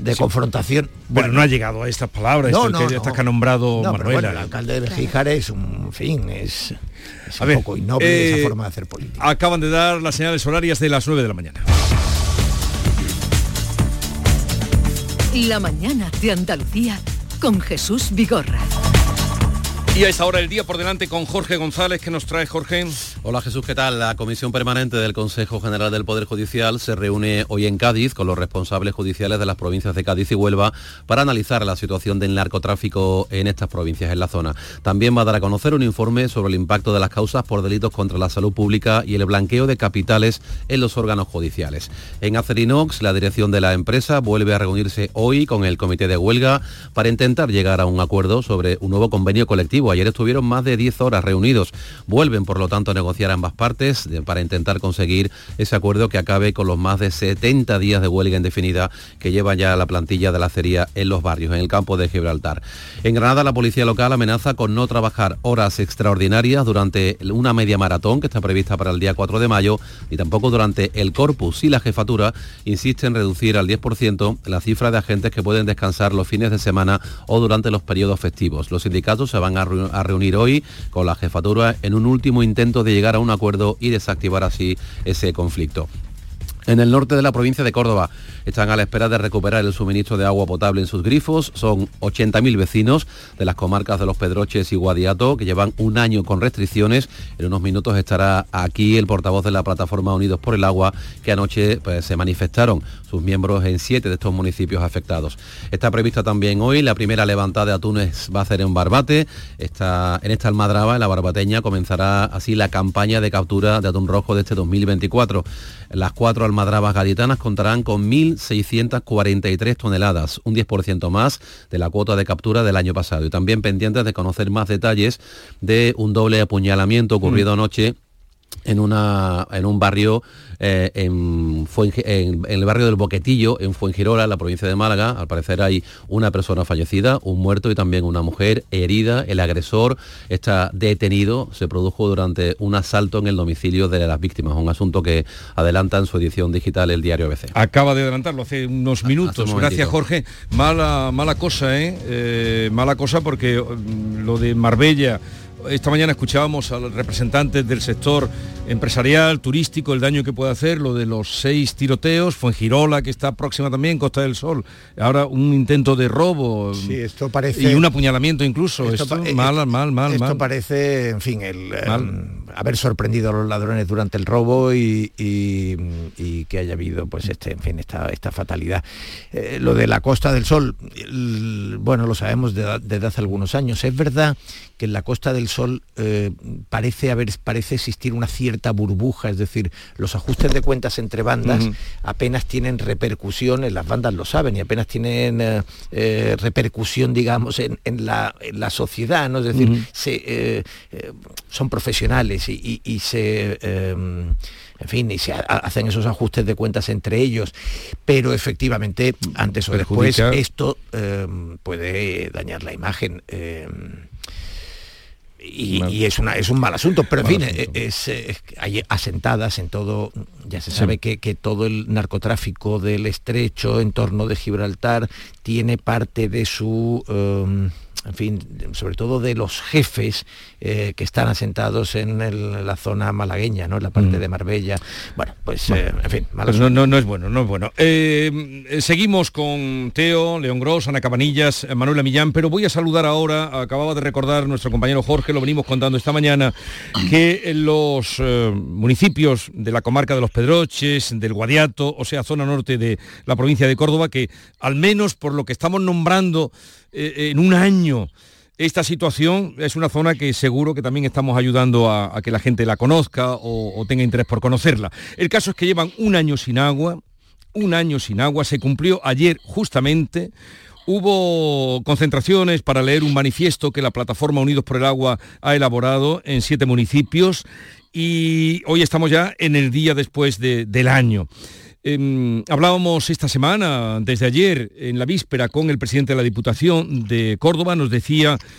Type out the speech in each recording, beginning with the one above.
de confrontación. Bueno, no ha llegado a estas palabras, estas que ha nombrado Manuela. Bueno, el alcalde de Gíjar es un poco innoble esa forma de hacer política. Acaban de dar las señales horarias de las 9 de la mañana. La mañana de Andalucía con Jesús Vigorra. Y a esta hora el día por delante con Jorge González. ¿Qué nos trae, Jorge? Hola Jesús, ¿qué tal? La Comisión Permanente del Consejo General del Poder Judicial se reúne hoy en Cádiz con los responsables judiciales de las provincias de Cádiz y Huelva para analizar la situación del narcotráfico en estas provincias, en la zona. También va a dar a conocer un informe sobre el impacto de las causas por delitos contra la salud pública y el blanqueo de capitales en los órganos judiciales. En Acerinox, la dirección de la empresa vuelve a reunirse hoy con el comité de huelga para intentar llegar a un acuerdo sobre un nuevo convenio colectivo. Ayer estuvieron más de 10 horas reunidos. Vuelven, por lo tanto, a negociar ambas partes para intentar conseguir ese acuerdo que acabe con los más de 70 días de huelga indefinida que lleva ya la plantilla de la acería en los barrios, en el campo de Gibraltar. En Granada, la policía local amenaza con no trabajar horas extraordinarias durante una media maratón que está prevista para el día 4 de mayo y tampoco durante el Corpus. Y la jefatura insiste en reducir al 10% la cifra de agentes que pueden descansar los fines de semana o durante los periodos festivos. Los sindicatos se van a reunir hoy con la jefatura en un último intento de llegar a un acuerdo y desactivar así ese conflicto. En el norte de la provincia de Córdoba están a la espera de recuperar el suministro de agua potable en sus grifos. Son 80.000 vecinos de las comarcas de Los Pedroches y Guadiato que llevan un año con restricciones. En unos minutos estará aquí el portavoz de la plataforma Unidos por el Agua, que anoche se manifestaron sus miembros en 7 de estos municipios afectados. Está prevista también hoy la primera levantada de atunes, va a ser en Barbate. En esta almadraba, en la Barbateña, comenzará así la campaña de captura de atún rojo de este 2024. Las 4 almadrabas gaditanas contarán con 1.643 toneladas, un 10% más de la cuota de captura del año pasado. Y también pendientes de conocer más detalles de un doble apuñalamiento ocurrido anoche en un barrio, en el barrio del Boquetillo, en Fuengirola, en la provincia de Málaga. Al parecer hay una persona fallecida, un muerto y también una mujer herida. El agresor está detenido. Se produjo durante un asalto en el domicilio de las víctimas, un asunto que adelanta en su edición digital el diario ABC. Acaba de adelantarlo hace unos minutos. Gracias, Jorge. Mala cosa, mala cosa porque lo de Marbella. Esta mañana escuchábamos a los representantes del sector empresarial, turístico, el daño que puede hacer, lo de los 6 tiroteos, Fuengirola, que está próxima también, Costa del Sol, ahora un intento de robo, sí, esto parece, y un apuñalamiento incluso. Esto mal. Esto parece, en fin, haber sorprendido a los ladrones durante el robo y que haya habido pues esta fatalidad. Lo de la Costa del Sol, bueno, lo sabemos desde hace algunos años. Es verdad que en la Costa del Sol parece existir una cierta burbuja, es decir, los ajustes de cuentas entre bandas apenas tienen repercusión, las bandas lo saben, y apenas tienen repercusión, digamos, en la sociedad, ¿no? Es decir, son profesionales y se hacen esos ajustes de cuentas entre ellos, pero efectivamente, antes o después, esto puede dañar la imagen. Y es un mal asunto, pero en fin, hay asentadas en todo, ya se sabe que todo el narcotráfico del estrecho en torno de Gibraltar tiene parte de su, en fin, sobre todo de los jefes que están asentados en la zona malagueña, ¿no? En la parte de Marbella. Bueno, pues en fin, pues no es bueno. Seguimos con Teo, León Gros, Ana Cabanillas, Manuela Millán, pero voy a saludar ahora, acababa de recordar nuestro compañero Jorge, lo venimos contando esta mañana, que los municipios de la comarca de Los Pedroches, del Guadiato, o sea, zona norte de la provincia de Córdoba, que al menos por lo que estamos nombrando en un año, esta situación es una zona que seguro que también estamos ayudando a que la gente la conozca o tenga interés por conocerla. El caso es que llevan un año sin agua, se cumplió ayer justamente. Hubo concentraciones para leer un manifiesto que la plataforma Unidos por el Agua ha elaborado en 7 municipios y hoy estamos ya en el día después del año. Hablábamos esta semana, desde ayer, en la víspera, con el presidente de la Diputación de Córdoba. Nos decía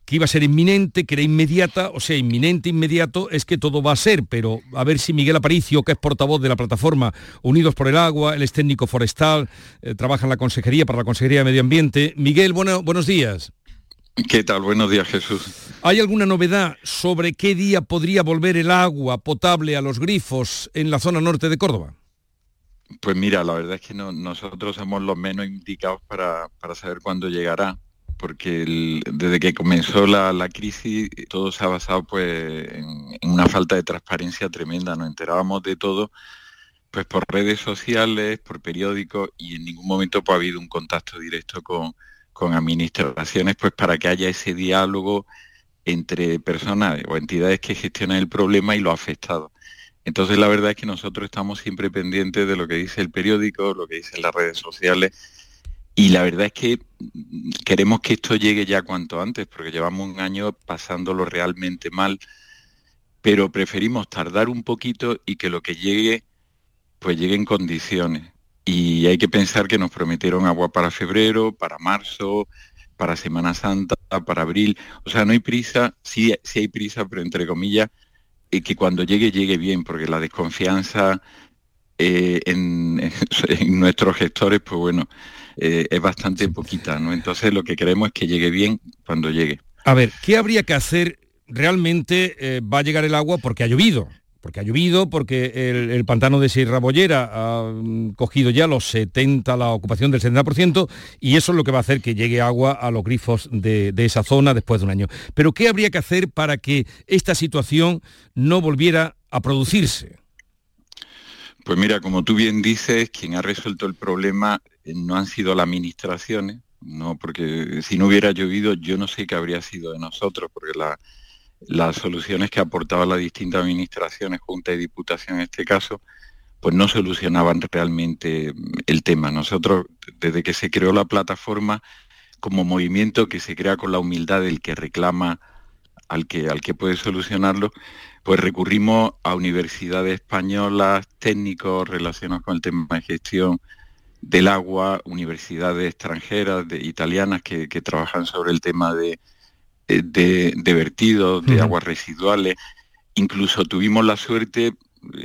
que iba a ser inminente, que era inmediata, o sea, inminente, es que todo va a ser, pero a ver si Miguel Aparicio, que es portavoz de la plataforma Unidos por el Agua, él es técnico forestal, trabaja en la Consejería, para la Consejería de Medio Ambiente. Miguel, buenos días. ¿Qué tal? Buenos días, Jesús. ¿Hay alguna novedad sobre qué día podría volver el agua potable a los grifos en la zona norte de Córdoba? Pues mira, la verdad es que nosotros somos los menos indicados para saber cuándo llegará, porque desde que comenzó la crisis todo se ha basado pues en una falta de transparencia tremenda. Nos enterábamos de todo pues por redes sociales, por periódicos, y en ningún momento pues, ha habido un contacto directo con administraciones pues para que haya ese diálogo entre personas o entidades que gestionan el problema y los afectados. Entonces la verdad es que nosotros estamos siempre pendientes de lo que dice el periódico, lo que dicen las redes sociales, y la verdad es que queremos que esto llegue ya cuanto antes, porque llevamos un año pasándolo realmente mal, pero preferimos tardar un poquito y que lo que llegue, pues llegue en condiciones. Y hay que pensar que nos prometieron agua para febrero, para marzo, para Semana Santa, para abril. O sea, no hay prisa, sí hay prisa, pero entre comillas, que cuando llegue bien, porque la desconfianza en nuestros gestores, pues bueno, es bastante poquita, ¿no? Entonces lo que queremos es que llegue bien cuando llegue. A ver, ¿qué habría que hacer? Realmente va a llegar el agua porque ha llovido, porque el pantano de Sierra Bollera ha cogido ya la ocupación del 70%, y eso es lo que va a hacer que llegue agua a los grifos de esa zona después de un año. Pero ¿qué habría que hacer para que esta situación no volviera a producirse? Pues mira, como tú bien dices, quien ha resuelto el problema no han sido las administraciones, no, porque si no hubiera llovido yo no sé qué habría sido de nosotros, porque las soluciones que aportaban las distintas administraciones, Junta y Diputación en este caso, pues no solucionaban realmente el tema. Nosotros, desde que se creó la plataforma, como movimiento que se crea con la humildad del que reclama al que puede solucionarlo, pues recurrimos a universidades españolas, técnicos relacionados con el tema de gestión del agua, universidades extranjeras, italianas que trabajan sobre el tema de vertidos, de aguas residuales. Incluso tuvimos la suerte,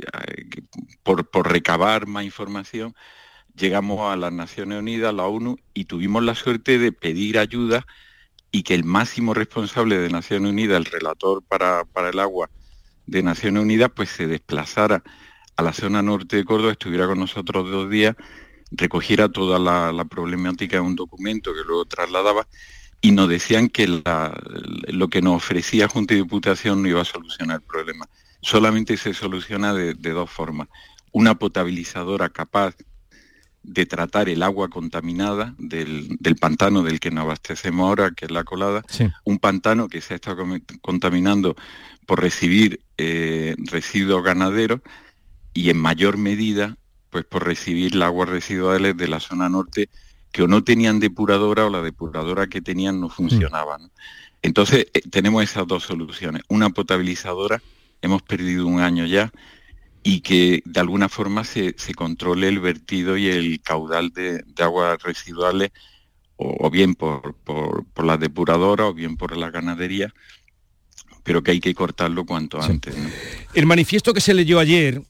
por recabar más información, llegamos a las Naciones Unidas, a la ONU, y tuvimos la suerte de pedir ayuda y que el máximo responsable de Naciones Unidas, el relator para el agua de Naciones Unidas, pues se desplazara a la zona norte de Córdoba, estuviera con nosotros 2 días, recogiera toda la problemática en un documento que luego trasladaba, y nos decían que lo que nos ofrecía Junta y Diputación no iba a solucionar el problema. Solamente se soluciona de 2 formas. Una potabilizadora capaz de tratar el agua contaminada del pantano del que nos abastecemos ahora, que es la Colada, sí. Un pantano que se ha estado contaminando por recibir residuos ganaderos y en mayor medida pues por recibir las aguas residuales de la zona norte, que o no tenían depuradora o la depuradora que tenían no funcionaba, ¿no? Entonces tenemos esas 2 soluciones. Una potabilizadora, hemos perdido un año ya, y que de alguna forma se controle el vertido y el caudal de aguas residuales, o bien por la depuradora o bien por la ganadería, pero que hay que cortarlo cuanto antes, ¿no? El manifiesto que se leyó ayer,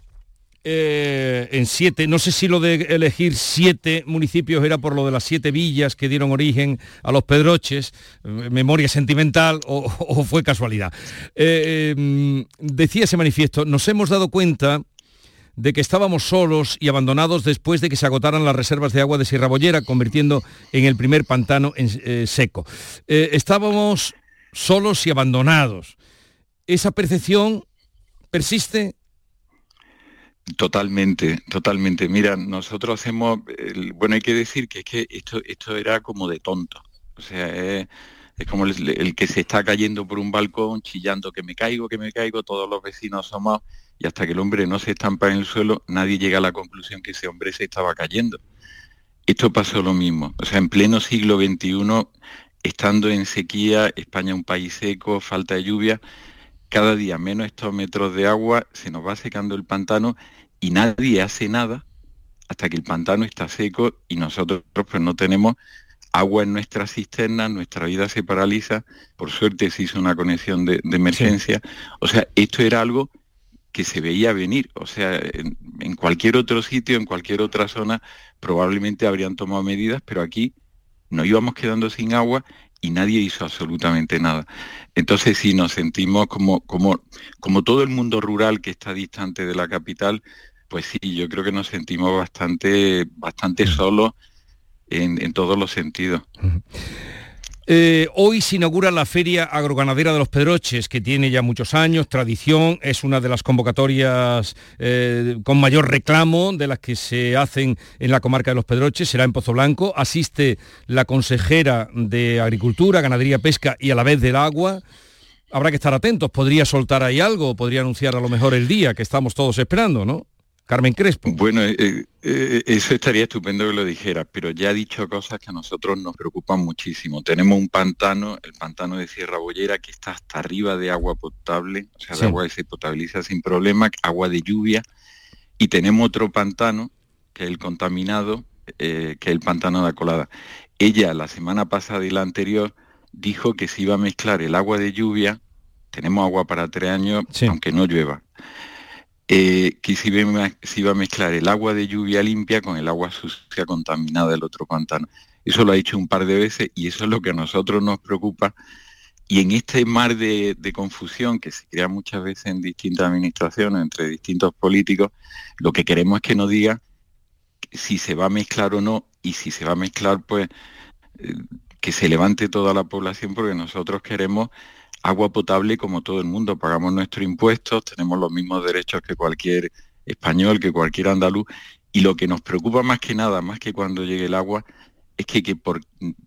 en 7, no sé si lo de elegir 7 municipios era por lo de las 7 villas que dieron origen a los Pedroches, memoria sentimental, o fue casualidad. Decía ese manifiesto: nos hemos dado cuenta de que estábamos solos y abandonados después de que se agotaran las reservas de agua de Sierra Bollera, convirtiendo en el primer pantano seco. Estábamos solos y abandonados. ¿Esa percepción persiste? Totalmente. Mira, nosotros hacemos, bueno, hay que decir que es que esto era como de tonto. O sea, es como el que se está cayendo por un balcón, chillando que me caigo, todos los vecinos asomados, y hasta que el hombre no se estampa en el suelo, nadie llega a la conclusión que ese hombre se estaba cayendo. Esto pasó lo mismo. O sea, en pleno siglo XXI, estando en sequía, España un país seco, falta de lluvia, cada día menos hectómetros de agua, se nos va secando el pantano y nadie hace nada hasta que el pantano está seco y nosotros pues no tenemos agua en nuestras cisternas, nuestra vida se paraliza. Por suerte se hizo una conexión de emergencia. Sí. O sea, esto era algo que se veía venir. O sea, en cualquier otro sitio, en cualquier otra zona, probablemente habrían tomado medidas, pero aquí nos íbamos quedando sin agua y nadie hizo absolutamente nada. Entonces sí, nos sentimos como todo el mundo rural que está distante de la capital, pues sí, yo creo que nos sentimos bastante solos en todos los sentidos. Hoy se inaugura la Feria Agroganadera de los Pedroches, que tiene ya muchos años, tradición, es una de las convocatorias con mayor reclamo de las que se hacen en la comarca de los Pedroches, será en Pozoblanco. Asiste la consejera de Agricultura, Ganadería, Pesca y a la vez del Agua. Habrá que estar atentos, podría soltar ahí algo, podría anunciar a lo mejor el día que estamos todos esperando, ¿no? Carmen Crespo. Bueno, eso estaría estupendo que lo dijeras, pero ya ha dicho cosas que a nosotros nos preocupan muchísimo. Tenemos un pantano, el pantano de Sierra Bollera, que está hasta arriba de agua potable, o sea, de agua que se potabiliza sin problema, agua de lluvia, y tenemos otro pantano, que es el contaminado, que es el pantano de Acolada. Ella, la semana pasada y la anterior, dijo que se iba a mezclar el agua de lluvia, tenemos agua para 3 años, aunque no llueva, que se iba a mezclar el agua de lluvia limpia con el agua sucia contaminada del otro pantano. Eso lo ha dicho un par de veces y eso es lo que a nosotros nos preocupa. Y en este mar de confusión que se crea muchas veces en distintas administraciones, entre distintos políticos, lo que queremos es que nos diga si se va a mezclar o no, y si se va a mezclar, pues que se levante toda la población, porque nosotros queremos agua potable como todo el mundo, pagamos nuestros impuestos, tenemos los mismos derechos que cualquier español, que cualquier andaluz, y lo que nos preocupa más que nada, más que cuando llegue el agua, es que por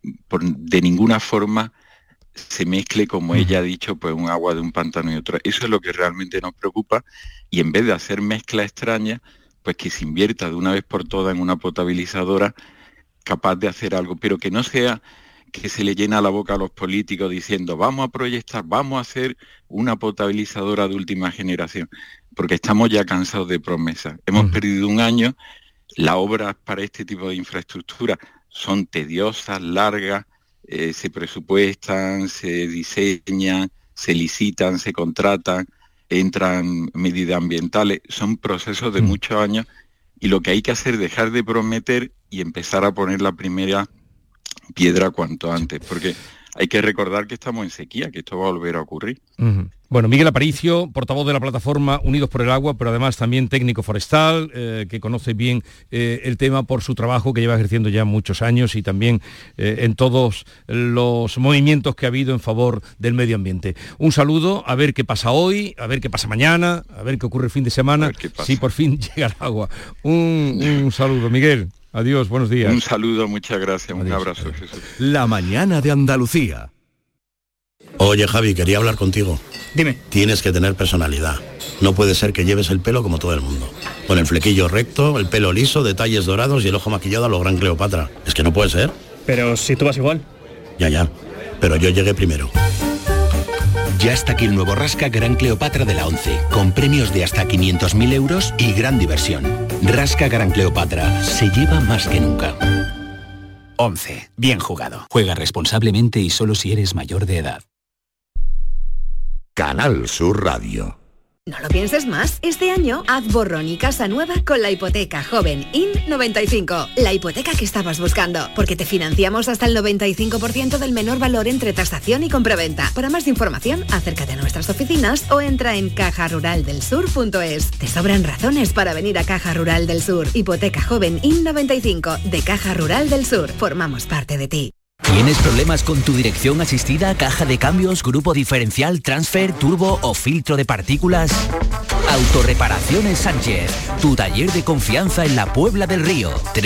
de ninguna forma se mezcle, como ella ha dicho, pues un agua de un pantano y otro. Eso es lo que realmente nos preocupa, y en vez de hacer mezcla extraña, pues que se invierta de una vez por todas en una potabilizadora capaz de hacer algo, pero que no sea que se le llena la boca a los políticos diciendo vamos a proyectar, vamos a hacer una potabilizadora de última generación, porque estamos ya cansados de promesas. Hemos perdido un año, las obras para este tipo de infraestructura son tediosas, largas, se presupuestan, se diseñan, se licitan, se contratan, entran medidas ambientales, son procesos de muchos años, y lo que hay que hacer es dejar de prometer y empezar a poner la primera piedra cuanto antes, porque hay que recordar que estamos en sequía, que esto va a volver a ocurrir. Bueno, Miguel Aparicio, portavoz de la plataforma Unidos por el Agua, pero además también técnico forestal, que conoce bien el tema por su trabajo, que lleva ejerciendo ya muchos años, y también en todos los movimientos que ha habido en favor del medio ambiente. Un saludo, a ver qué pasa hoy, a ver qué pasa mañana, a ver qué ocurre el fin de semana, si por fin llega el agua. Un saludo, Miguel. Adiós, buenos días. Un saludo, muchas gracias, adiós, un abrazo, adiós. Jesús. La mañana de Andalucía. Oye, Javi, quería hablar contigo. Dime. Tienes que tener personalidad. No puede ser que lleves el pelo como todo el mundo. Con el flequillo recto, el pelo liso, detalles dorados y el ojo maquillado a lo gran Cleopatra. Es que no puede ser. Pero si tú vas igual. Ya. Pero yo llegué primero. Ya está aquí el nuevo Rasca Gran Cleopatra de la 11, con premios de hasta 500.000 euros y gran diversión. Rasca Gran Cleopatra, se lleva más que nunca. 11. Bien jugado. Juega responsablemente y solo si eres mayor de edad. Canal Sur Radio. No lo pienses más. Este año haz borrón y casa nueva con la hipoteca joven IN95. La hipoteca que estabas buscando. Porque te financiamos hasta el 95% del menor valor entre tasación y compraventa. Para más información, acércate a nuestras oficinas o entra en cajaruraldelsur.es. Te sobran razones para venir a Caja Rural del Sur. Hipoteca joven IN95 de Caja Rural del Sur. Formamos parte de ti. ¿Tienes problemas con tu dirección asistida, caja de cambios, grupo diferencial, transfer, turbo o filtro de partículas? Autorreparaciones Sánchez, tu taller de confianza en la Puebla del Río.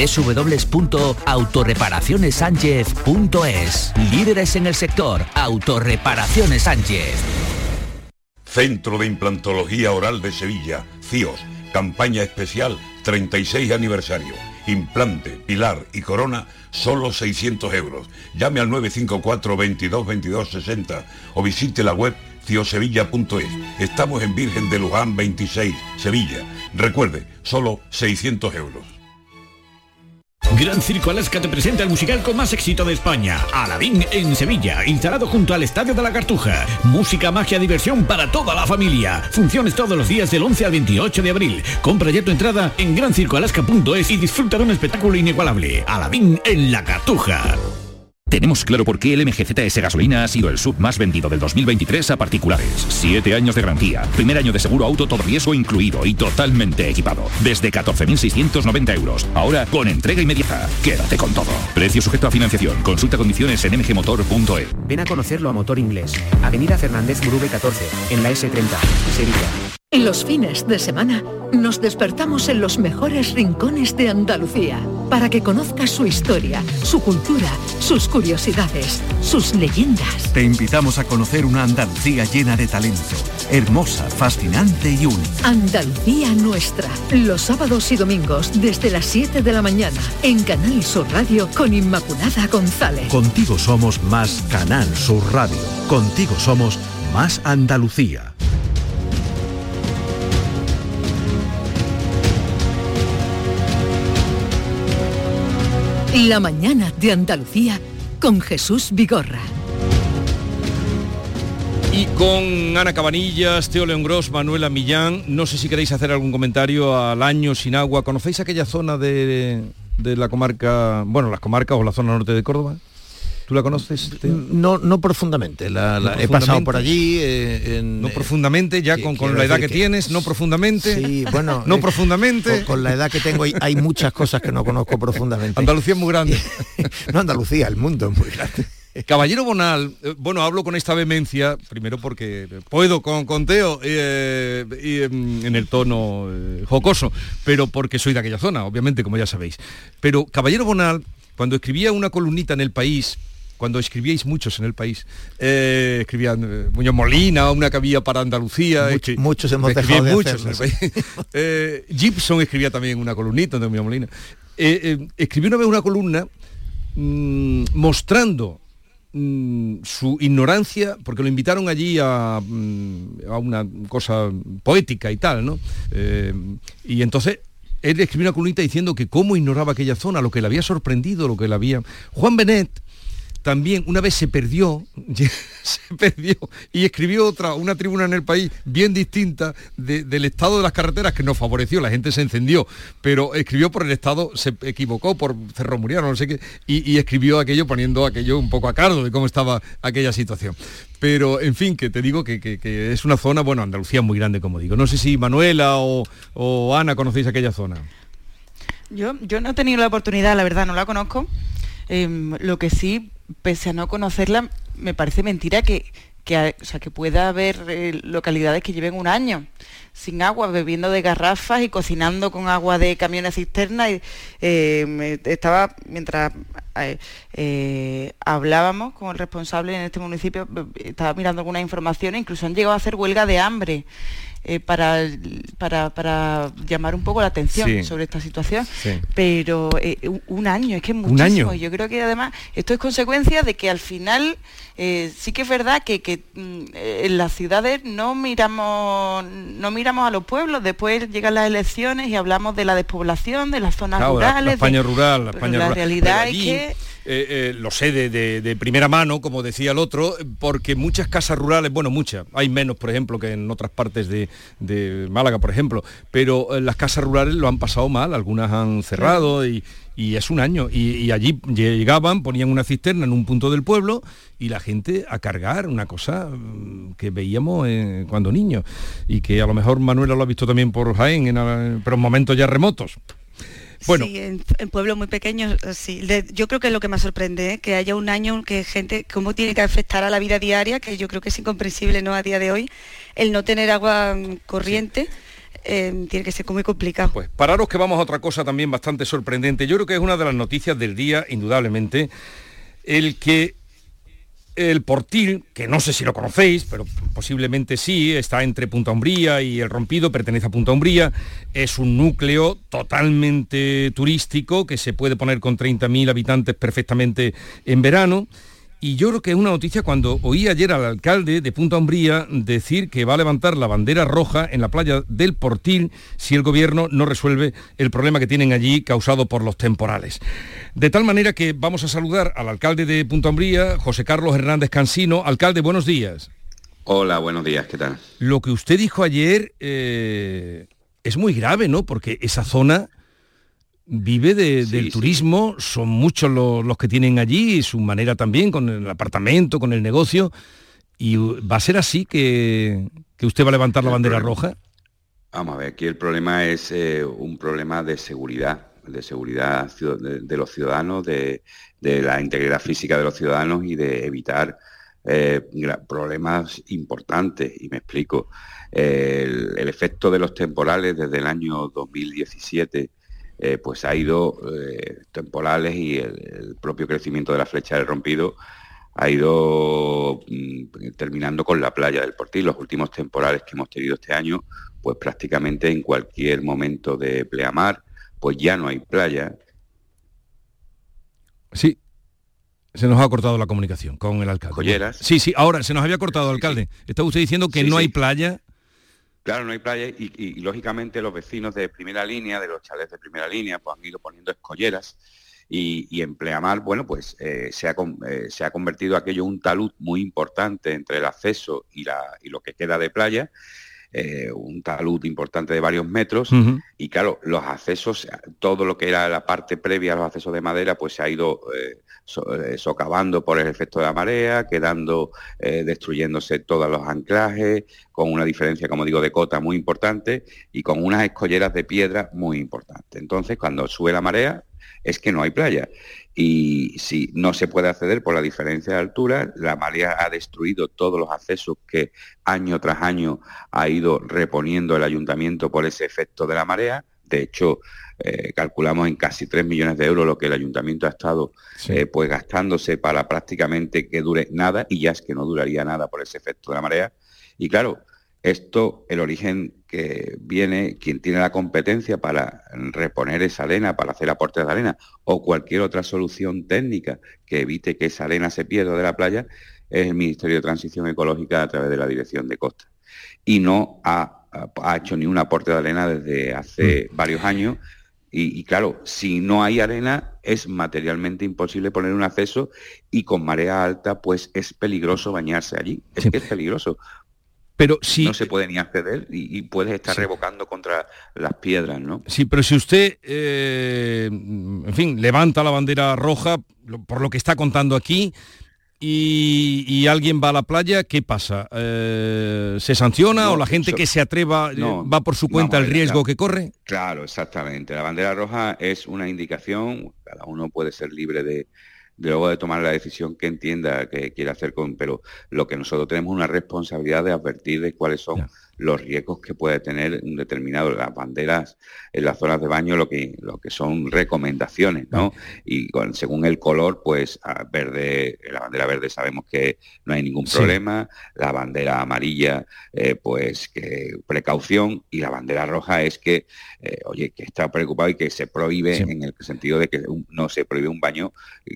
www.autorreparacionessánchez.es. Líderes en el sector, Autorreparaciones Sánchez. Centro de Implantología Oral de Sevilla, CIOS, campaña especial 36 aniversario. Implante, pilar y corona, solo 600 euros. Llame al 954 22 22 60 o visite la web ciosevilla.es. Estamos en Virgen de Luján 26, Sevilla. Recuerde, solo 600 euros. Gran Circo Alaska te presenta el musical con más éxito de España, Aladín en Sevilla, instalado junto al Estadio de la Cartuja. Música, magia, diversión para toda la familia. Funciones todos los días del 11 al 28 de abril. Compra ya tu entrada en grancircoalaska.es y disfruta de un espectáculo inigualable. Aladín en la Cartuja. Tenemos claro por qué el MGZS Gasolina ha sido el SUV más vendido del 2023 a particulares. 7 años de garantía, primer año de seguro auto todo riesgo incluido y totalmente equipado. Desde 14.690 euros. Ahora con entrega inmediata. Quédate con todo. Precio sujeto a financiación. Consulta condiciones en mgmotor.es. Ven a conocerlo a Motor Inglés. Avenida Fernández Murube 14, en la S30, Sevilla. Los fines de semana nos despertamos en los mejores rincones de Andalucía para que conozcas su historia, su cultura, sus curiosidades, sus leyendas. Te invitamos a conocer una Andalucía llena de talento, hermosa, fascinante y única. Andalucía nuestra, los sábados y domingos desde las 7 de la mañana en Canal Sur Radio con Inmaculada González. Contigo somos más Canal Sur Radio. Contigo somos más Andalucía. La mañana de Andalucía con Jesús Vigorra. Y con Ana Cabanillas, Teo León Gros, Manuela Millán. No sé si queréis hacer algún comentario al año sin agua. ¿Conocéis aquella zona de la comarca, bueno, las comarcas o la zona norte de Córdoba? ¿Tú la conoces, Teo? No profundamente. He pasado por allí. No profundamente, ya con la edad que tienes, no profundamente. Sí, bueno. No profundamente. Con la edad que tengo hay muchas cosas que no conozco profundamente. Andalucía es muy grande. No, Andalucía, el mundo es muy grande. Caballero Bonal, bueno, hablo con esta vehemencia, primero porque puedo con Teo en el tono jocoso, pero porque soy de aquella zona, obviamente, como ya sabéis. Pero Caballero Bonal, cuando escribía una columnita en El País, cuando escribíais muchos en El País, escribían Muñoz Molina, una que había para Andalucía. Muchos hemos dejado de muchos en El País. Gibson escribía también una columnita de Muñoz Molina. Escribió una vez una columna mostrando su ignorancia, porque lo invitaron allí a una cosa poética y tal, ¿no? Y entonces él escribió una columnita diciendo que cómo ignoraba aquella zona, lo que le había sorprendido, lo que le había... Juan Benet también una vez se perdió y escribió una tribuna en El País bien distinta del estado de las carreteras, que nos favoreció, la gente se encendió, pero escribió por el estado, se equivocó por Cerro Muriano, no sé qué, y escribió aquello poniendo aquello un poco a cargo de cómo estaba aquella situación. Pero, en fin, que te digo que es una zona, bueno, Andalucía es muy grande, como digo. No sé si Manuela o Ana conocéis aquella zona. Yo no he tenido la oportunidad, la verdad, no la conozco. Lo que sí, pese a no conocerla, me parece mentira que pueda haber localidades que lleven un año sin agua, bebiendo de garrafas y cocinando con agua de camiones cisterna. Estaba, mientras hablábamos con el responsable en este municipio, estaba mirando alguna información, incluso han llegado a hacer huelga de hambre para llamar un poco la atención sobre esta situación, pero un año, es que es muchísimo. Yo creo que además esto es consecuencia de que al final sí que es verdad que en las ciudades no miramos a los pueblos, después llegan las elecciones y hablamos de la despoblación, de las zonas rurales, la España rural, la realidad es que lo sé de primera mano, como decía el otro, porque muchas casas rurales, bueno, muchas, hay menos, por ejemplo, que en otras partes de Málaga, por ejemplo, pero las casas rurales lo han pasado mal, algunas han cerrado y es un año, y allí llegaban, ponían una cisterna en un punto del pueblo y la gente a cargar, una cosa que veíamos cuando niños, y que a lo mejor Manuela lo ha visto también por Jaén, pero en momentos ya remotos. Bueno. Sí, en pueblos muy pequeños, sí. Yo creo que es lo que me sorprende, que haya un año que gente, cómo tiene que afectar a la vida diaria, que yo creo que es incomprensible, ¿no?, a día de hoy, el no tener agua corriente. Tiene que ser muy complicado. Pues pararos que vamos a otra cosa también bastante sorprendente. Yo creo que es una de las noticias del día, indudablemente, el Portil, que no sé si lo conocéis, pero posiblemente sí, está entre Punta Umbría y El Rompido, pertenece a Punta Umbría, es un núcleo totalmente turístico que se puede poner con 30.000 habitantes perfectamente en verano, Y yo creo que es una noticia cuando oí ayer al alcalde de Punta Umbría decir que va a levantar la bandera roja en la playa del Portil si el gobierno no resuelve el problema que tienen allí causado por los temporales. De tal manera que vamos a saludar al alcalde de Punta Umbría, José Carlos Hernández Cansino. Alcalde, buenos días. Hola, buenos días, ¿qué tal? Lo que usted dijo ayer es muy grave, ¿no? Porque esa zona vive del turismo, son muchos los que tienen allí, su manera también, con el apartamento, con el negocio, y ¿va a ser así que usted va a levantar la bandera roja? Vamos a ver, aquí el problema es un problema de seguridad de los ciudadanos, de la integridad física de los ciudadanos y de evitar problemas importantes, y me explico. El efecto de los temporales desde el año 2017 pues ha ido, temporales y el propio crecimiento de la flecha del rompido ha ido terminando con la playa del Portil. Los últimos temporales que hemos tenido este año, pues prácticamente en cualquier momento de pleamar, pues ya no hay playa. Sí, se nos ha cortado la comunicación con el alcalde. Colleras. Sí, ahora se nos había cortado, alcalde. Estaba usted diciendo que no hay playa. Claro, no hay playa y lógicamente los vecinos de primera línea, de los chalets de primera línea, pues han ido poniendo escolleras y en pleamar, bueno, pues se ha convertido aquello un talud muy importante entre el acceso y lo que queda de playa, un talud importante de varios metros, y claro, los accesos, todo lo que era la parte previa a los accesos de madera, pues se ha ido socavando por el efecto de la marea, quedando, destruyéndose todos los anclajes, con una diferencia, como digo, de cota muy importante y con unas escolleras de piedra muy importantes. Entonces, cuando sube la marea, es que no hay playa. Y si no se puede acceder por la diferencia de altura, la marea ha destruido todos los accesos que año tras año ha ido reponiendo el ayuntamiento por ese efecto de la marea. De hecho, calculamos en casi 3 millones de euros lo que el ayuntamiento ha estado pues gastándose para prácticamente que dure nada, y ya es que no duraría nada por ese efecto de la marea. Y claro, esto, el origen que viene, quien tiene la competencia para reponer esa arena, para hacer aportes de arena o cualquier otra solución técnica que evite que esa arena se pierda de la playa, es el Ministerio de Transición Ecológica a través de la Dirección de Costas. Y no ha hecho ni un aporte de arena desde hace varios años. Y claro, si no hay arena, es materialmente imposible poner un acceso, y con marea alta, pues es peligroso bañarse allí. Es que es peligroso. Pero si no se puede ni acceder y puedes estar revocando contra las piedras, ¿no? Sí, pero si usted, en fin, levanta la bandera roja, por lo que está contando aquí, y alguien va a la playa, ¿qué pasa? ¿Se sanciona o la gente que se atreva va por su cuenta el riesgo que corre? Claro, exactamente. La bandera roja es una indicación, cada uno puede ser libre de luego de tomar la decisión que entienda que quiere hacer pero lo que nosotros tenemos una responsabilidad de advertir de cuáles son los riesgos que puede tener un determinado, las banderas en las zonas de baño, lo que son recomendaciones, ¿no? Y según el color, pues verde, la bandera verde sabemos que no hay ningún problema, la bandera amarilla, pues que precaución, y la bandera roja es que, que está preocupado y que se prohíbe en el sentido de que no se prohíbe un baño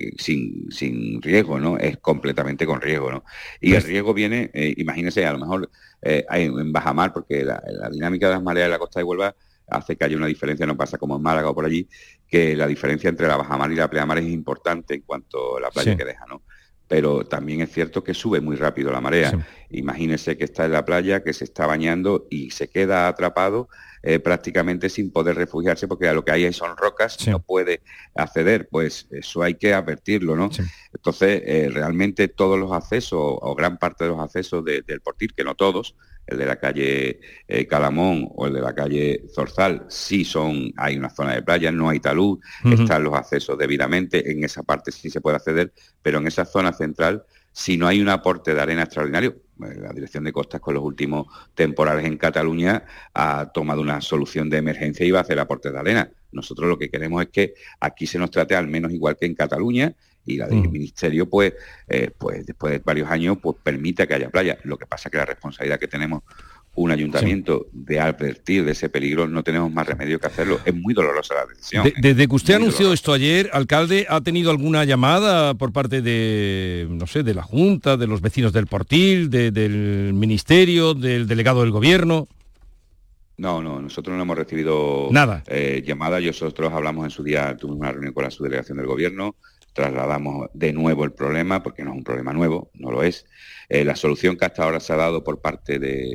sin riesgo, ¿no? Es completamente con riesgo, ¿no? Y el riesgo viene, imagínese, a lo mejor en bajamar, porque la dinámica de las mareas de la costa de Huelva hace que haya una diferencia, no pasa como en Málaga o por allí, que la diferencia entre la bajamar y la pleamar es importante en cuanto a la playa que deja, ¿no? Pero también es cierto que sube muy rápido la marea. Imagínese que está en la playa, que se está bañando y se queda atrapado prácticamente sin poder refugiarse, porque a lo que hay son rocas, no puede acceder. Pues eso hay que advertirlo, ¿no? Entonces, realmente todos los accesos, o gran parte de los accesos del Portil, que no todos, el de la calle Calamón o el de la calle Zorzal, hay una zona de playa, no hay talud, están los accesos debidamente, en esa parte sí se puede acceder, pero en esa zona central, si no hay un aporte de arena extraordinario, la Dirección de Costas con los últimos temporales en Cataluña ha tomado una solución de emergencia y va a hacer aportes de arena. Nosotros lo que queremos es que aquí se nos trate al menos igual que en Cataluña, y la del Ministerio, pues después de varios años, pues permita que haya playa. Lo que pasa es que la responsabilidad que tenemos un ayuntamiento de advertir de ese peligro, no tenemos más remedio que hacerlo. Es muy dolorosa la decisión. Desde que usted anunció esto ayer, alcalde, ¿ha tenido alguna llamada por parte de, no sé, de la Junta, de los vecinos del Portil, del Ministerio, del delegado del Gobierno? No, nosotros no hemos recibido nada. Llamadas. Nosotros hablamos en su día, tuvimos una reunión con la subdelegación del Gobierno, trasladamos de nuevo el problema, porque no es un problema nuevo, no lo es. La solución que hasta ahora se ha dado por parte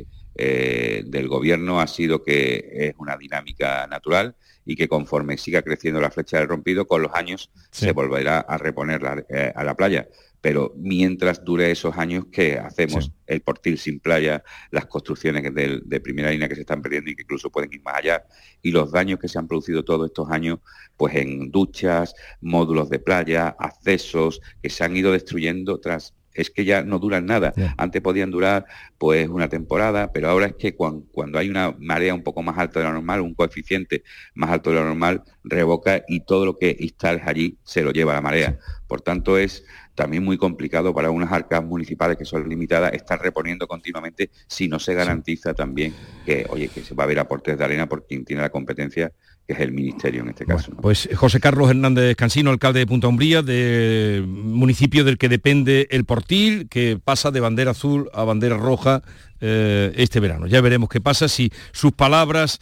del Gobierno ha sido que es una dinámica natural y que conforme siga creciendo la flecha del rompido, con los años se volverá a reponer a la playa. Pero mientras dure esos años, ¿qué hacemos? El Portil sin playa, las construcciones de primera línea que se están perdiendo y que incluso pueden ir más allá, y los daños que se han producido todos estos años, pues en duchas, módulos de playa, accesos, que se han ido destruyendo es que ya no duran nada. Antes podían durar pues una temporada, pero ahora es que cuando hay una marea un poco más alta de lo normal, un coeficiente más alto de lo normal, revoca y todo lo que instales allí se lo lleva la marea. Por tanto, es también muy complicado para unas arcas municipales que son limitadas estar reponiendo continuamente si no se garantiza también que se va a haber aportes de arena por quien tiene la competencia, que es el Ministerio en este caso. Bueno, pues José Carlos Hernández Cansino, alcalde de Punta Umbría, de municipio del que depende el Portil, que pasa de bandera azul a bandera roja este verano. Ya veremos qué pasa, si sus palabras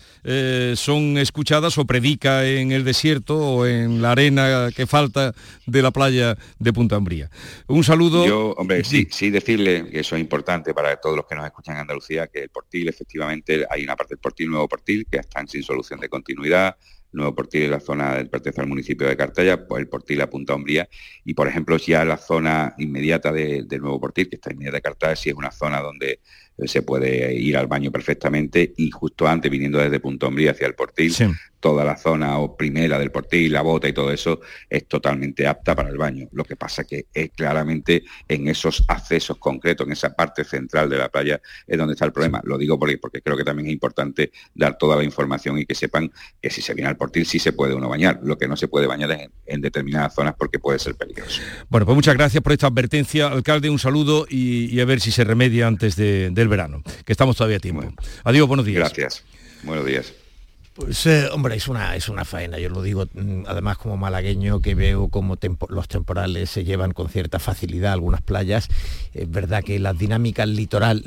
son escuchadas o predica en el desierto o en la arena que falta de la playa de Punta Umbría. Un saludo. Yo, hombre, sí decirle que eso es importante para todos los que nos escuchan en Andalucía, que el Portil, efectivamente, hay una parte del Portil, Nuevo Portil, que están sin solución de continuidad. Nuevo Portil es la zona que pertenece al municipio de Cartaya, pues el Portil a Punta Umbría, y por ejemplo ya la zona inmediata de Nuevo Portil, que está inmediata de Cartaya, sí es una zona donde se puede ir al baño perfectamente, y justo antes, viniendo desde Punta Umbría hacia el Portil, toda la zona primera del Portil, la Bota y todo eso, es totalmente apta para el baño. Lo que pasa que es claramente en esos accesos concretos, en esa parte central de la playa, es donde está el problema. Lo digo porque creo que también es importante dar toda la información y que sepan que si se viene al Portil sí se puede uno bañar. Lo que no se puede bañar es en determinadas zonas porque puede ser peligroso. Bueno, pues muchas gracias por esta advertencia, alcalde, un saludo y a ver si se remedia antes del verano, que estamos todavía a tiempo. Bueno, adiós, buenos días. Gracias, buenos días. Pues hombre, es una faena, yo lo digo además como malagueño, que veo como los temporales se llevan con cierta facilidad a algunas playas. Es verdad que la dinámica litoral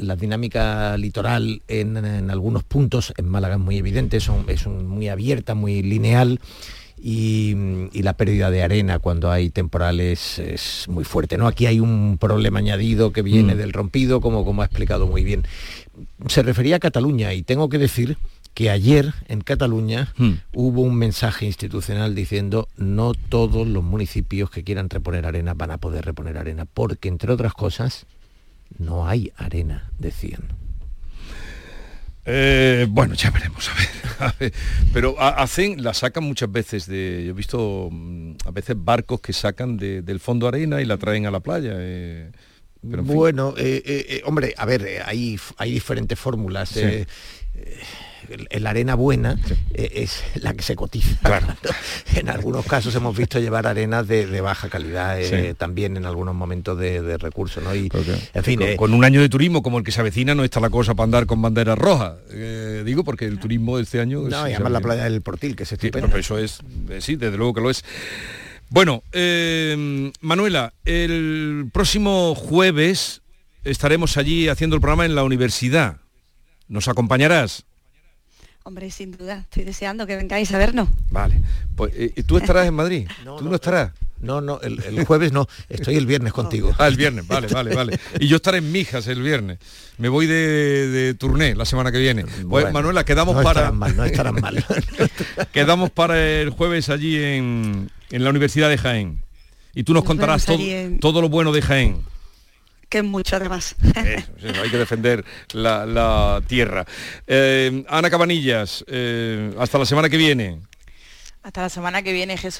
en algunos puntos en Málaga es muy evidente, es muy abierta, muy lineal. Y la pérdida de arena cuando hay temporales es muy fuerte, ¿no? Aquí hay un problema añadido que viene del rompido, como ha explicado muy bien. Se refería a Cataluña y tengo que decir que ayer en Cataluña hubo un mensaje institucional diciendo no todos los municipios que quieran reponer arena van a poder reponer arena, porque entre otras cosas no hay arena, decían. Bueno, ya veremos, a ver. Pero la sacan muchas veces yo he visto a veces barcos que sacan del fondo arena y la traen a la playa. Pero bueno, hombre, a ver, hay diferentes fórmulas. Sí. La arena buena es la que se cotiza. Claro. En algunos casos hemos visto llevar arenas de baja calidad, también en algunos momentos de recursos, ¿no? Y, en fin, con un año de turismo como el que se avecina no está la cosa para andar con banderas rojas. Digo porque el turismo de este año... No, y además la playa del Portil, que es estupenda. Pero eso es, sí, desde luego que lo es. Bueno, Manuela, el próximo jueves estaremos allí haciendo el programa en la universidad. ¿Nos acompañarás? Hombre, sin duda, estoy deseando que vengáis a vernos. Vale, pues ¿tú estarás en Madrid? ¿Tú no estarás? No, el jueves no, estoy el viernes contigo. Ah, el viernes, vale. Y yo estaré en Mijas el viernes. Me voy de turné la semana que viene. Pues, Manuela, quedamos no estarán mal. Quedamos para el jueves allí en la Universidad de Jaén. Y tú nos contarás todo lo bueno de Jaén. Que es mucho además. Eso, hay que defender la tierra. Ana Cabanillas, hasta la semana que viene. Hasta la semana que viene, Jesús.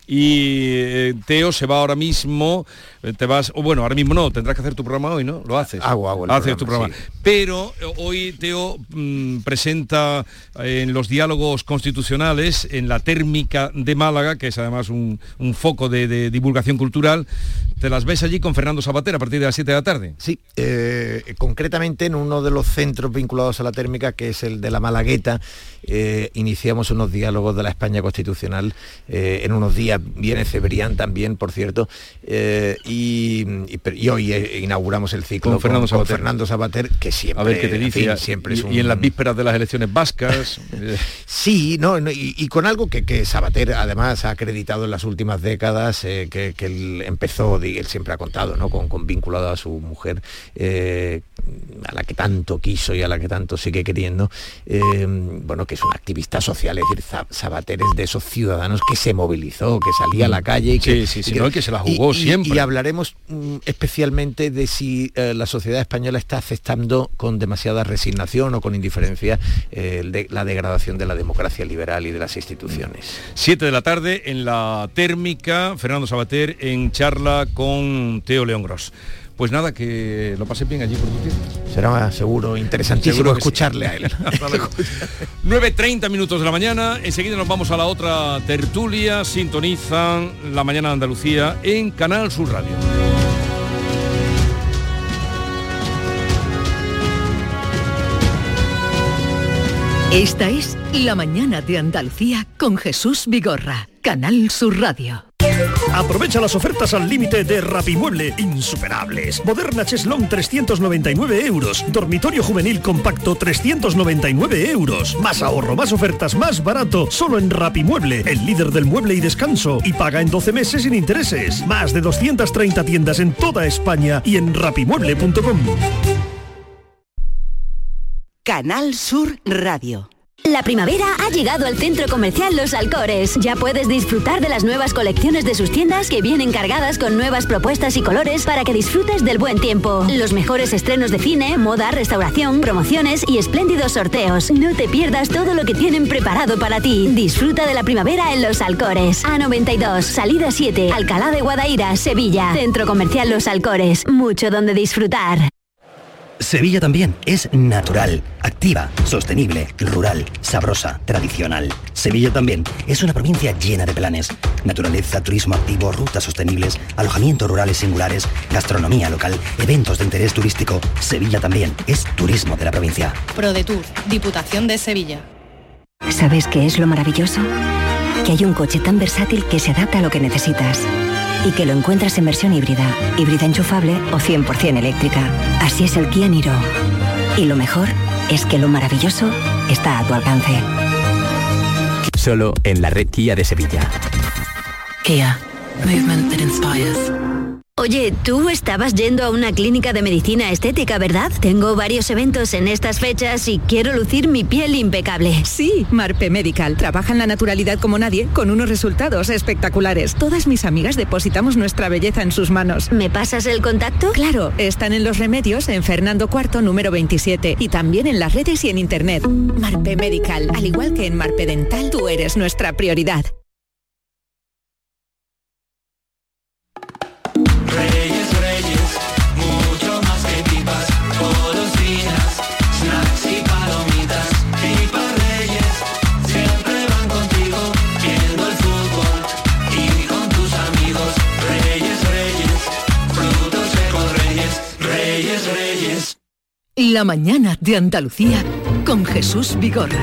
y Teo se va ahora mismo, ahora mismo no, tendrás que hacer tu programa hoy, ¿no? Lo haces. Haces tu programa. Sí. Pero hoy Teo presenta en los diálogos constitucionales, en la térmica de Málaga, que es además un foco de divulgación cultural. Te las ves allí con Fernando Savater a partir de las 7 de la tarde. Sí, concretamente en uno de los centros vinculados a la térmica, que es el de la Malagueta, iniciamos unos diálogos de la España constitucional. En unos días viene Cebrián también, por cierto, y hoy inauguramos el ciclo con Fernando Savater, que siempre, a ver qué te dice, siempre es y en las vísperas de las elecciones vascas. Sí, y con algo que Savater además ha acreditado en las últimas décadas, que él empezó, él siempre ha contado, ¿no? con vinculado a su mujer, a la que tanto quiso y a la que tanto sigue queriendo, que es un activista social. Es decir, Savater es de esos ciudadanos que se movilizó, que salía a la calle y que se la jugó siempre. Y hablaremos especialmente de si la sociedad española está aceptando con demasiada resignación o con indiferencia la degradación de la democracia liberal y de las instituciones. 7 de la tarde en la térmica, Fernando Savater en charla con Teo León Gros. Pues nada, que lo pases bien allí por tu tierra. Será seguro interesantísimo escucharle a él. 9:30 minutos de la mañana, enseguida nos vamos a la otra tertulia. Sintonizan La Mañana de Andalucía en Canal Sur Radio. Esta es La Mañana de Andalucía con Jesús Vigorra, Canal Sur Radio. Aprovecha las ofertas al límite de Rapimueble, insuperables. Moderna Cheslong 399 euros. Dormitorio juvenil compacto 399 euros. Más ahorro, más ofertas, más barato. Solo en Rapimueble, el líder del mueble y descanso. Y paga en 12 meses sin intereses. Más de 230 tiendas en toda España y en rapimueble.com. Canal Sur Radio. La primavera ha llegado al Centro Comercial Los Alcores. Ya puedes disfrutar de las nuevas colecciones de sus tiendas, que vienen cargadas con nuevas propuestas y colores para que disfrutes del buen tiempo. Los mejores estrenos de cine, moda, restauración, promociones y espléndidos sorteos. No te pierdas todo lo que tienen preparado para ti. Disfruta de la primavera en Los Alcores. A92, salida 7, Alcalá de Guadaira, Sevilla. Centro Comercial Los Alcores. Mucho donde disfrutar. Sevilla también es natural, activa, sostenible, rural, sabrosa, tradicional. Sevilla también es una provincia llena de planes. Naturaleza, turismo activo, rutas sostenibles, alojamientos rurales singulares, gastronomía local, eventos de interés turístico. Sevilla también es turismo de la provincia. ProDetour, Diputación de Sevilla. ¿Sabes qué es lo maravilloso? Que hay un coche tan versátil que se adapta a lo que necesitas. Y que lo encuentras en versión híbrida enchufable o 100% eléctrica. Así es el Kia Niro. Y lo mejor es que lo maravilloso está a tu alcance. Solo en la red Kia de Sevilla. Kia. Movement that inspires. Oye, tú estabas yendo a una clínica de medicina estética, ¿verdad? Tengo varios eventos en estas fechas y quiero lucir mi piel impecable. Sí, Marpe Medical. Trabajan la naturalidad como nadie, con unos resultados espectaculares. Todas mis amigas depositamos nuestra belleza en sus manos. ¿Me pasas el contacto? Claro, están en Los Remedios, en Fernando IV, número 27. Y también en las redes y en internet. Marpe Medical. Al igual que en Marpe Dental, tú eres nuestra prioridad. La Mañana de Andalucía con Jesús Vigorra.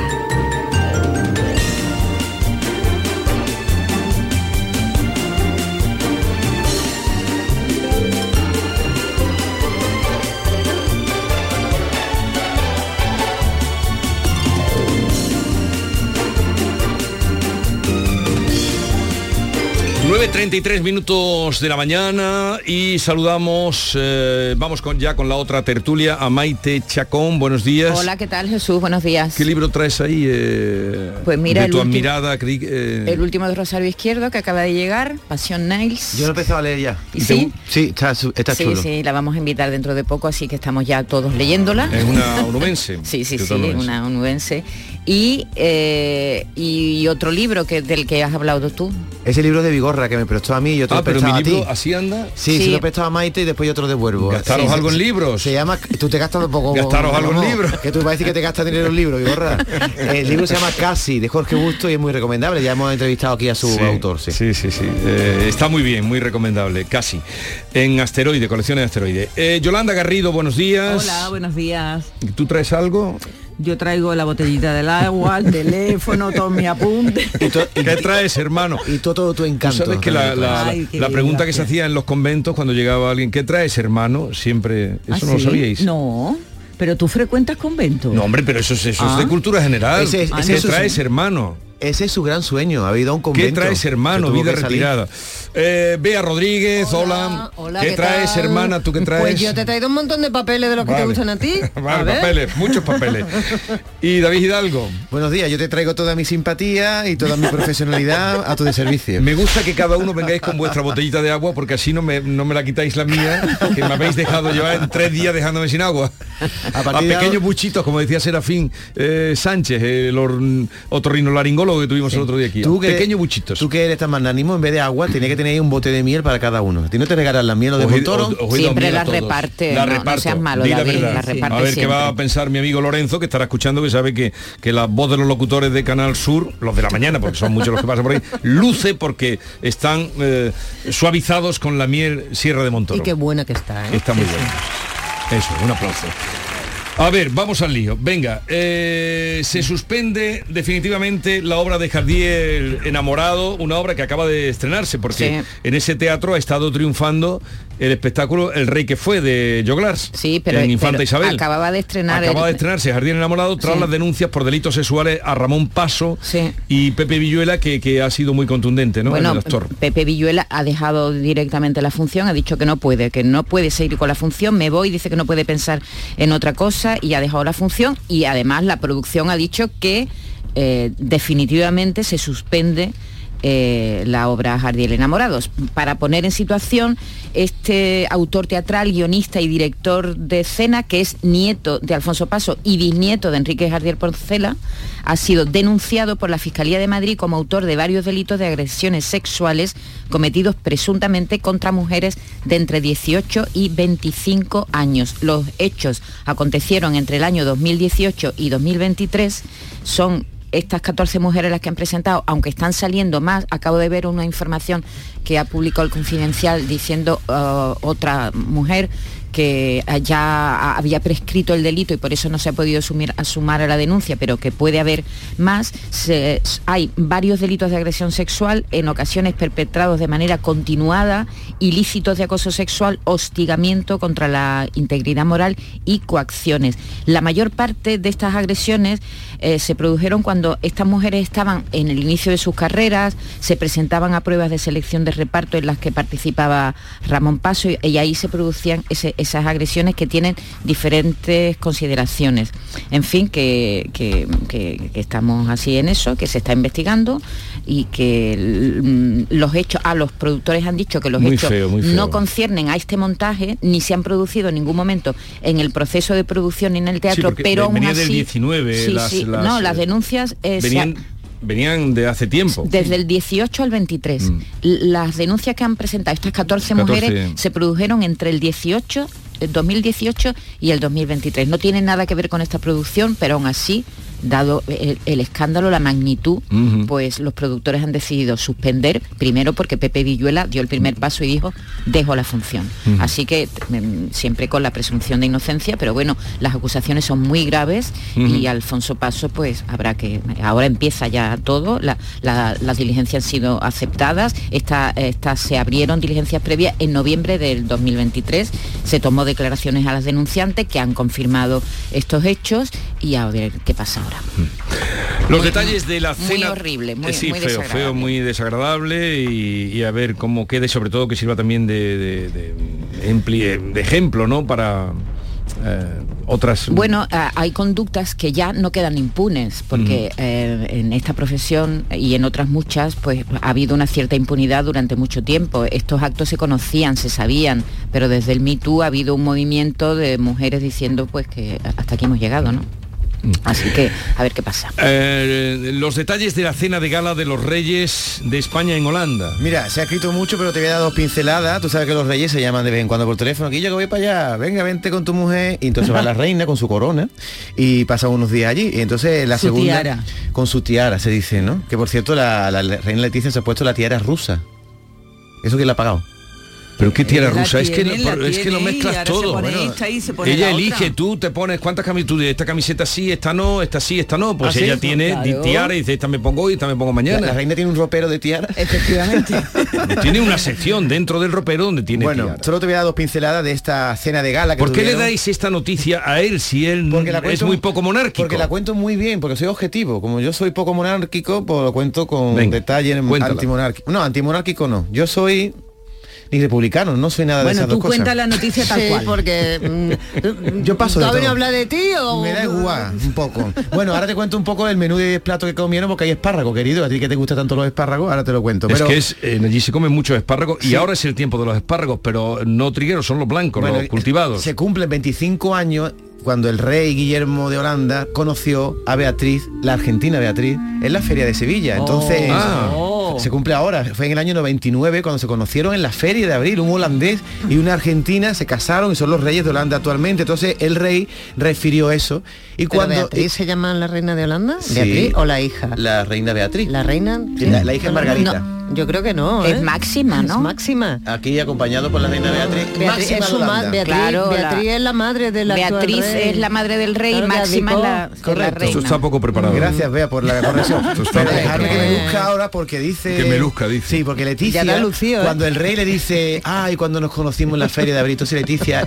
Nueve 33 minutos de la mañana y saludamos, vamos ya con la otra tertulia, a Maite Chacón. Buenos días. Hola, ¿qué tal, Jesús? Buenos días. ¿Qué libro traes ahí? Pues mira, de tu admirada... el último de Rosario Izquierdo, que acaba de llegar, Pasión Nails. Yo lo he empezado a leer ya. ¿Y sí? Sí, está chulo. Sí, la vamos a invitar dentro de poco, así que estamos ya todos leyéndola. Es una onubense. sí, una onubense. y otro libro del que has hablado tú. Ese libro de Vigorra que me prestó a mí y otro pero prestado mi a ti. libro así anda. Sí, se lo he prestado a Maite y después yo otro devuelvo. ¿Gastaros algo en libros? Se llama, tú te gastas un poco. ¿Gastaros algo en libros? Que tú parece que te gastas dinero en libros, Vigorra. El libro se llama Casi, de Jorge Busto, y es muy recomendable. Ya hemos entrevistado aquí a su autor. Sí. Está muy bien, muy recomendable. Casi. En Asteroide, colecciones de Asteroide. Yolanda Garrido, buenos días. Hola, buenos días. ¿Tú traes algo? Yo traigo la botellita del agua, el teléfono, todos mis apuntes. ¿Qué traes, hermano? Y todo tu encanto. ¿Tú sabes que la pregunta que se hacía en los conventos cuando llegaba alguien, ¿qué traes, hermano? Siempre, ¿eso no lo sabíais? No. Pero tú frecuentas conventos. No, hombre, pero eso es de cultura general. ¿Qué traes, hermano? Ese es su gran sueño, ha ido a un convento. ¿Qué traes, hermano? Vida retirada. Bea Rodríguez, hola. ¿Qué traes, tal? Hermana? ¿Tú qué traes? Pues yo te he traído un montón de papeles de los que te gustan a ti. Vale, papeles, muchos papeles. Y David Hidalgo. Buenos días, yo te traigo toda mi simpatía y toda mi profesionalidad a tu servicio. Me gusta que cada uno vengáis con vuestra botellita de agua, porque así no me la quitáis la mía, que me habéis dejado llevar en 3 días dejándome sin agua. A pequeños buchitos, como decía Serafín Sánchez, el otorrinolaringólogo que tuvimos el otro día aquí. Pequeños buchitos. Tú que eres tan magnánimo, en vez de agua, tiene que tener un bote de miel para cada uno. ¿A ti no te regalan la miel o de Montoro? Siempre la reparte. No seas malo, David, la reparte. A ver siempre. qué va a pensar mi amigo Lorenzo, que estará escuchando, que sabe que la voz de los locutores de Canal Sur, los de la mañana, porque son muchos los que pasan por ahí, luce porque están suavizados con la miel Sierra de Montoro. Y qué buena que está, ¿eh? Está muy bien. Eso, un aplauso. A ver, vamos al lío. Venga, se suspende definitivamente la obra de Jardiel Enamorado, una obra que acaba de estrenarse, porque en ese teatro ha estado triunfando el espectáculo El Rey que fue, de Joglars. Sí, pero en Infanta Isabel. Acababa de estrenarse Jardiel Enamorado tras las denuncias por delitos sexuales a Ramón Paso y Pepe Villuela, que ha sido muy contundente, ¿no? Bueno, el actor. Pepe Villuela ha dejado directamente la función, ha dicho que no puede seguir con la función, me voy, dice que no puede pensar en otra cosa y ha dejado la función, y además la producción ha dicho que definitivamente se suspende la obra Jardiel Enamorados. Para poner en situación, este autor teatral, guionista y director de escena, que es nieto de Alfonso Paso y bisnieto de Enrique Jardiel Porcela, ha sido denunciado por la Fiscalía de Madrid como autor de varios delitos de agresiones sexuales cometidos presuntamente contra mujeres de entre 18 y 25 años. Los hechos acontecieron entre el año 2018 y 2023. Son estas 14 mujeres las que han presentado, aunque están saliendo más. Acabo de ver una información que ha publicado el Confidencial diciendo otra mujer que ya había prescrito el delito y por eso no se ha podido sumar a la denuncia, pero que puede haber más. Hay varios delitos de agresión sexual, en ocasiones perpetrados de manera continuada, ilícitos de acoso sexual, hostigamiento contra la integridad moral y coacciones. La mayor parte de estas agresiones se produjeron cuando estas mujeres estaban en el inicio de sus carreras, se presentaban a pruebas de selección de reparto en las que participaba Ramón Paso, y ahí se producían esas agresiones que tienen diferentes consideraciones. En fin, que estamos así en eso, que se está investigando y que los hechos, los productores han dicho que los hechos no conciernen a este montaje, ni se han producido en ningún momento en el proceso de producción ni en el teatro, pero aún así... del 19, las denuncias... Venían de hace tiempo. Desde el 18 al 23. Las denuncias que han presentado estas 14 mujeres se produjeron entre el 2018 y el 2023. No tienen nada que ver con esta producción, pero aún así, dado el escándalo, la magnitud, pues los productores han decidido suspender, primero porque Pepe Villuela dio el primer paso y dijo, dejo la función. Así que siempre con la presunción de inocencia, pero bueno, las acusaciones son muy graves y Alfonso Paso, pues habrá que... Ahora empieza ya todo, las diligencias han sido aceptadas, estas se abrieron diligencias previas en noviembre del 2023, se tomó declaraciones a las denunciantes que han confirmado estos hechos y a ver qué pasa ahora. Los detalles de la cena... Muy horrible, muy feo, muy desagradable, y a ver cómo quede, sobre todo que sirva también de ejemplo, ¿no? Para otras... Bueno, hay conductas que ya no quedan impunes, porque en esta profesión y en otras muchas, pues ha habido una cierta impunidad durante mucho tiempo. Estos actos se conocían, se sabían, pero desde el Me Too ha habido un movimiento de mujeres diciendo pues que hasta aquí hemos llegado, ¿no? Así que a ver qué pasa. Los detalles de la cena de gala de los Reyes de España en Holanda. Mira, se ha escrito mucho, pero te voy a dar 2 pinceladas. Tú sabes que los Reyes se llaman de vez en cuando por teléfono. Aquí yo que voy para allá, venga, vente con tu mujer. Y entonces va la reina con su corona y pasa unos días allí. Y entonces la segunda tiara. Con su tiara, se dice, ¿no? Que por cierto la reina Leticia se ha puesto la tiara rusa. ¿Eso quién la ha pagado? Pero qué tiara rusa, es que lo y mezclas ahora todo. se pone Bueno, esta y se pone ella la elige, otra. tú te pones cuántas camisetas, tú dices, esta camiseta sí, esta no, esta sí, esta no. Pues ¿Ah, sí? ella tiene Claro. tiara y dice, esta me pongo hoy, esta me pongo mañana. La reina tiene un ropero de tiara. Efectivamente. Tiene una sección dentro del ropero donde tiene Bueno, tiara. solo te voy a dar 2 pinceladas de esta cena de gala que ¿Por qué le tuvieron. dais esta noticia a él si él Porque la es cuento- muy poco monárquico? Porque la cuento muy bien, porque soy objetivo. Como yo soy poco monárquico, pues lo cuento con Venga, detalle cuéntala. antimonárquico. No, antimonárquico no. Yo soy ni republicano, no soy nada de Bueno, esas tú dos cosas. cuenta la noticia tal Sí, cual. porque Yo paso ¿tú de has venido a todo. hablar de ti o...? Me da igual, un poco. Bueno, ahora te cuento un poco el menú de 10 platos que comieron, porque hay espárragos, querido. A ti que te gustan tanto los espárragos, ahora te lo cuento. Es Pero que allí se comen muchos espárragos Sí. y ahora es el tiempo de los espárragos, pero no trigueros, son los blancos, bueno, los cultivados. se cumplen 25 años cuando el rey Guillermo de Holanda conoció a Beatriz, la argentina Beatriz, en la feria de Sevilla. Entonces, se cumple ahora. Fue en el año 99 cuando se conocieron en la feria de abril. Un holandés y una argentina se casaron y son los reyes de Holanda actualmente. Entonces el rey refirió eso. Y ¿Pero cuando Beatriz se llama la reina de Holanda? Sí. ¿Beatriz o la hija? La reina Beatriz. La reina... La hija es Margarita. No, yo creo que no, Es Máxima, ¿no? Es Máxima. Aquí acompañado por la reina Beatriz. Beatriz Máxima es su de Holanda. Beatriz, Claro, Beatriz es la madre de la actual Beatriz rey. es la madre del rey, Claro, Máxima es la Correcto. reina. Eso está poco preparado. Gracias, Bea, por la corrección. Esto está Pero poco dejarme que me preparado. luzca ahora porque dice... Que me luzca, dice. Sí, porque Leticia, Ya te ha lucido, ¿eh? cuando el rey le dice, ay, cuando nos conocimos en la feria de abril, entonces Leticia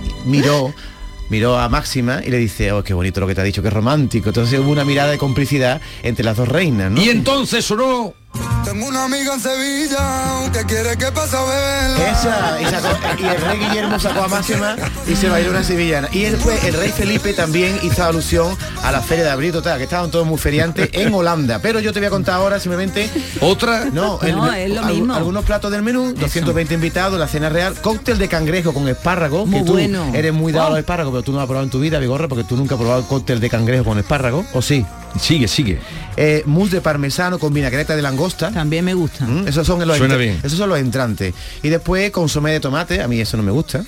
miró a Máxima y le dice, oh, qué bonito lo que te ha dicho, qué romántico. Entonces hubo una mirada de complicidad entre las dos reinas, ¿no? Y entonces sonó... Tengo una amiga en Sevilla que quiere que pase a verla. Esa, y el rey Guillermo sacó a Máxima y se bailó una sevillana. Y después el rey Felipe también hizo alusión a la feria de abril, total, que estaban todos muy feriantes en Holanda. Pero yo te voy a contar ahora simplemente... ¿Otra? No, es lo mismo. Algunos platos del menú, 220 invitados, la cena real, cóctel de cangrejo con espárrago, Muy que tú bueno. eres muy dado a los espárragos, pero tú no has probado en tu vida, Vigorra, porque tú nunca has probado el cóctel de cangrejo con espárrago, ¿o sí? Sigue. Mousse de parmesano con vinagreta de langosta. También me gusta. Esos son Suena bien. esos son los entrantes. Y después consomé de tomate, a mí eso no me gusta.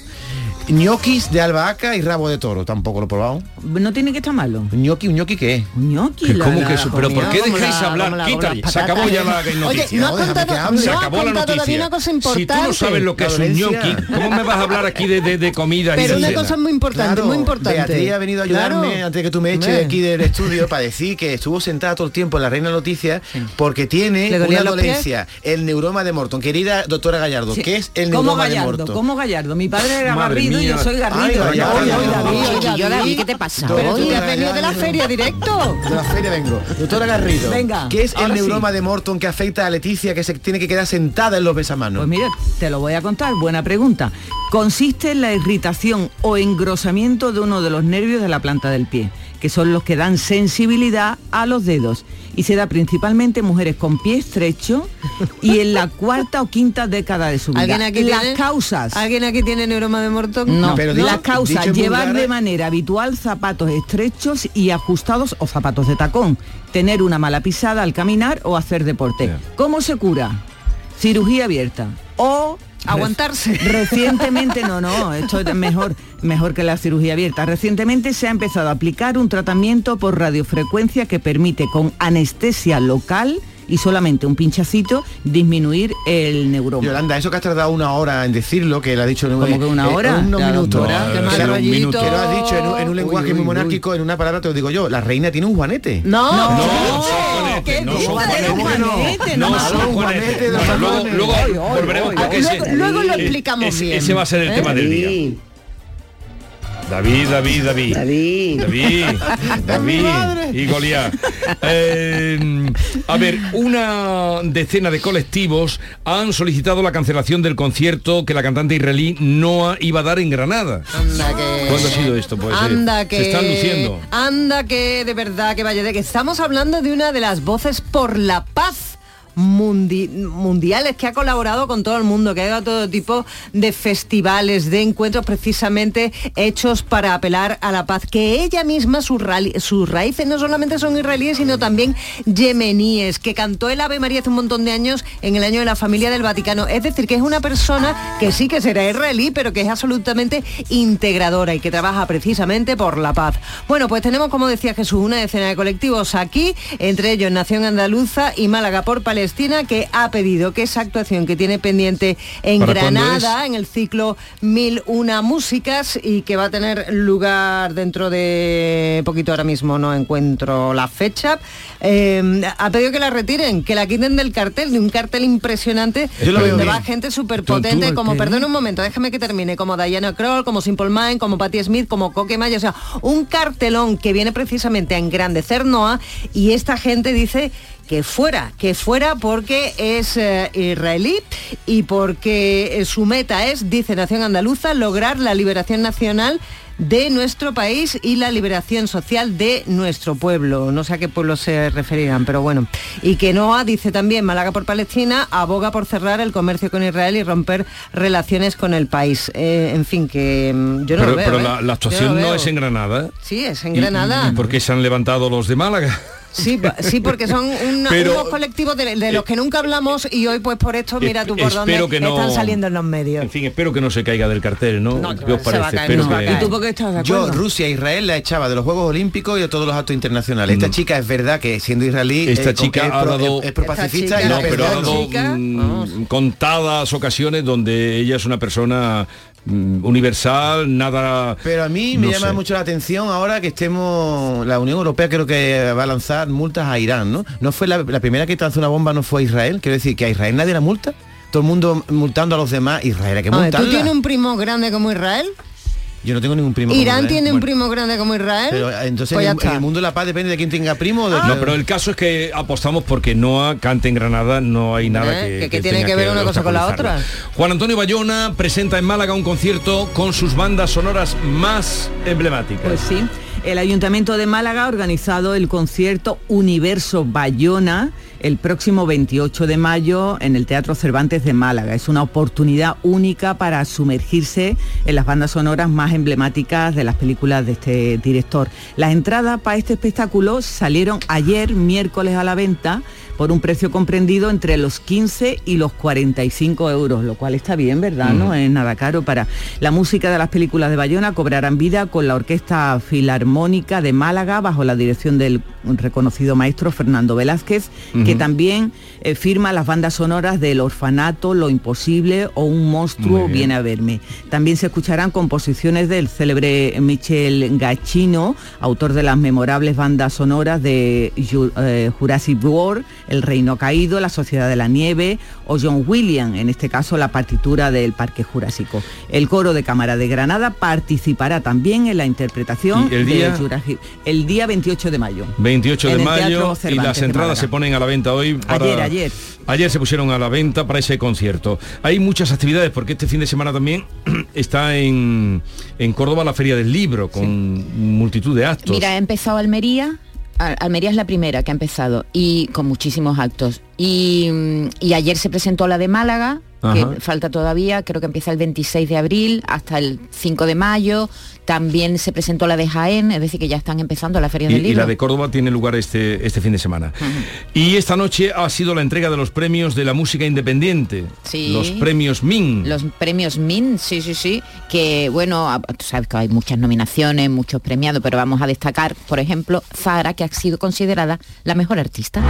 Ñoquis de albahaca y rabo de toro, tampoco lo he probado. No tiene que estar malo. ¿Un ñoqui qué es? Ñoqui. ¿Cómo que eso? ¿Pero por qué como dejáis la- hablar? como la- como Quita, las se acabó patatas. ya la Oye, noticia. no has déjame contado, que hable. Se no has acabó la contado todavía noticia. una cosa Si tú importante. no sabes lo que es un Florencia. ñoqui, ¿cómo me vas a hablar aquí de comida? Pero y de una cena? cosa muy importante, Claro, muy importante. Beatriz ha venido a ayudarme Claro. antes de que tú me eches de Hombre. aquí del estudio para decir que estuvo sentada todo el tiempo en la Reina Noticias porque tiene ¿Le dolían una los pies? dolencia, el neuroma de Morton. Querida doctora Gallardo, Sí. ¿qué es el ¿Cómo neuroma de Gallardo? Morton? ¿Cómo Gallardo? Mi padre era Madre Garrido y mía. yo soy Garrido. Ay, Gallardo. Oye, Ay, David, Chiquillo, David. David, ¿qué te pasa Pero tú hoy? te has venido de la feria directo. De la feria vengo. Doctora Garrido, Venga, ¿qué es el ahora sí. neuroma de Morton que afecta a Leticia que se tiene que quedar sentada en los besamanos? Pues mira, te lo voy a contar, buena pregunta. Consiste en la irritación o engrosamiento de uno de los nervios de la planta del pie, que son los que dan sensibilidad a los dedos. Y se da principalmente en mujeres con pie estrecho y en la cuarta o quinta década de su vida. ¿Alguien aquí Las tiene? causas. ¿Alguien aquí tiene neuroma de Morton? No, pero las dicho causas, en llevar vulgar, de manera habitual zapatos estrechos y ajustados o zapatos de tacón, tener una mala pisada al caminar o hacer deporte. Yeah. ¿Cómo se cura? Cirugía abierta o Aguantarse. Recientemente, no, esto es mejor que la cirugía abierta. Recientemente se ha empezado a aplicar un tratamiento por radiofrecuencia que permite con anestesia local y solamente un pinchacito disminuir el neuroma. Yolanda, eso que has tardado una hora en decirlo, que le ha dicho en ¿Cómo que una hora? unos La minutos. doctora, qué mal Pero rollito. que lo has dicho en un lenguaje Uy, muy uy, monárquico, en una palabra te lo digo yo, la reina tiene un juanete. No, No, ¿qué? son juanetes, ¿Qué? no son ¿Cómo juanetes. que Juanete, No no, son un juanetes. juanete de Bueno, los luego juanetes. volveremos porque ese... Luego lo explicamos bien. Ese va a ser el tema del día. David y Goliat. A ver, una decena de colectivos han solicitado la cancelación del concierto que la cantante israelí Noah iba a dar en Granada. Anda que... ¿Cuándo ha sido esto? Pues anda que... se están luciendo. Anda que de verdad que vaya de que estamos hablando de una de las voces por la paz mundiales, que ha colaborado con todo el mundo, que ha ido a todo tipo de festivales, de encuentros precisamente hechos para apelar a la paz, que ella misma, sus raíces no solamente son israelíes, sino también yemeníes, que cantó el Ave María hace un montón de años, en el año de la familia del Vaticano. Es decir, que es una persona que sí que será israelí, pero que es absolutamente integradora y que trabaja precisamente por la paz. Bueno, pues tenemos, como decía Jesús, una decena de colectivos aquí, entre ellos Nación Andaluza y Málaga por Palestina, que ha pedido que esa actuación que tiene pendiente en Granada, en el ciclo 1001 Músicas, y que va a tener lugar dentro de poquito, ahora mismo no encuentro la fecha, ha pedido que la retiren, que la quiten del cartel, de un cartel impresionante donde va gente súper potente, como, perdón un momento, déjame que termine, como Diana Kroll, como Simple Mind, como Patti Smith, como Coque Mayo, o sea, un cartelón que viene precisamente a engrandecer Noa, y esta gente dice que fuera porque es israelí y porque su meta es, dice Nación Andaluza, lograr la liberación nacional de nuestro país y la liberación social de nuestro pueblo. No sé a qué pueblo se referirán, pero bueno. Y que Noa, dice también, Málaga por Palestina, aboga por cerrar el comercio con Israel y romper relaciones con el país. En fin, que yo no lo veo. Pero la actuación no es en Granada. Sí, es en Granada. ¿Y por qué se han levantado los de Málaga? Sí, porque son unos colectivos de los que nunca hablamos, y hoy pues por esto mira tú por dónde están saliendo en los medios. En fin, espero que no se caiga del cartel, ¿no? ¿Qué os parece? ¿Y tú por qué estás de acuerdo? Yo, Rusia e Israel la echaba de los Juegos Olímpicos y de todos los actos internacionales. Esta chica es verdad que siendo israelí es pro-pacifista, pero ha dado contadas ocasiones donde ella es una persona universal, nada. Pero a mí me llama mucho la atención ahora que estemos, la Unión Europea creo que va a lanzar multas a Irán, ¿no? No fue la primera que lanzó una bomba, no fue a Israel. Quiero decir que a Israel nadie la multa, todo el mundo multando a los demás. Israel hay que multarla. ¿Tú tienes un primo grande como Israel? Yo no tengo ningún primo. ¿Irán tiene un primo grande como Israel? Pero entonces pues en el mundo de la paz depende de quién tenga primo. No, pero el caso es que apostamos porque Noa cante en Granada, no hay nada que tiene que ver una cosa con la otra. Juan Antonio Bayona presenta en Málaga un concierto con sus bandas sonoras más emblemáticas. Pues sí. El Ayuntamiento de Málaga ha organizado el concierto Universo Bayona el próximo 28 de mayo en el Teatro Cervantes de Málaga. Es una oportunidad única para sumergirse en las bandas sonoras más emblemáticas de las películas de este director. Las entradas para este espectáculo salieron ayer, miércoles, a la venta por un precio comprendido entre los 15 y los 45 euros, lo cual está bien, ¿verdad? No es nada caro. Para la música de las películas de Bayona cobrarán vida con la Orquesta Filarmónica de Málaga, bajo la dirección del reconocido maestro Fernando Velázquez, que también firma las bandas sonoras del Orfanato, Lo Imposible o Un monstruo viene a verme. También se escucharán composiciones del célebre Michel Giacchino, autor de las memorables bandas sonoras de Jurassic World, El Reino Caído, La Sociedad de la Nieve o John Williams, en este caso la partitura del Parque Jurásico. El Coro de Cámara de Granada participará también en la interpretación de Jurassic el día 28 de mayo. 28 de mayo, y las entradas se ponen a la venta hoy. Ayer se pusieron a la venta para ese concierto. Hay muchas actividades porque este fin de semana también está en Córdoba la Feria del Libro con multitud de actos. Mira, ha empezado Almería es la primera que ha empezado y con muchísimos actos. Y ayer se presentó la de Málaga, que falta todavía, creo que empieza el 26 de abril hasta el 5 de mayo. También se presentó la de Jaén, es decir, que ya están empezando la Feria del Libro. Y la de Córdoba tiene lugar este fin de semana. Y esta noche ha sido la entrega de los premios de la música independiente. Sí. Los premios MIN. Los premios MIN, sí. Que, bueno, tú sabes que hay muchas nominaciones, muchos premiados, pero vamos a destacar, por ejemplo, Zahara, que ha sido considerada la mejor artista.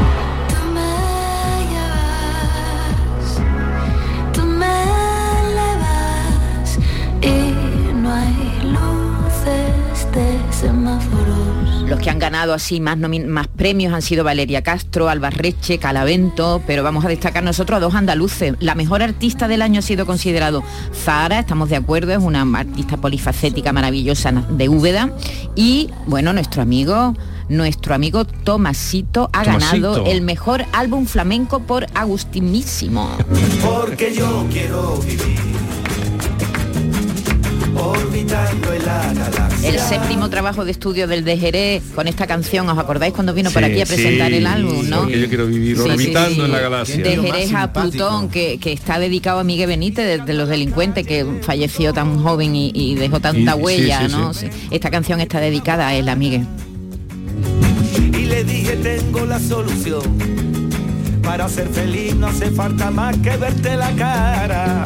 Los que han ganado así más premios han sido Valeria Castro, Alba Reche, Calavento, pero vamos a destacar nosotros a dos andaluces. La mejor artista del año ha sido considerado Zahara, estamos de acuerdo, es una artista polifacética maravillosa de Úbeda. Y bueno, nuestro amigo Tomasito ha ganado el mejor álbum flamenco por Agustísimo. Porque yo quiero vivir orbitando en la galaxia. el 7º trabajo de estudio del de Jerez con esta canción. ¿Os acordáis cuando vino por aquí a presentar el álbum, no? Porque yo quiero vivir orbitando en la galaxia. De Jerez a Plutón, que está dedicado a Miguel Benítez, de Los Delincuentes, que falleció tan joven y dejó tanta huella, ¿no? Sí. Esta canción está dedicada a él, a Miguel. Y le dije, tengo la solución. Para ser feliz no hace falta más que verte la cara.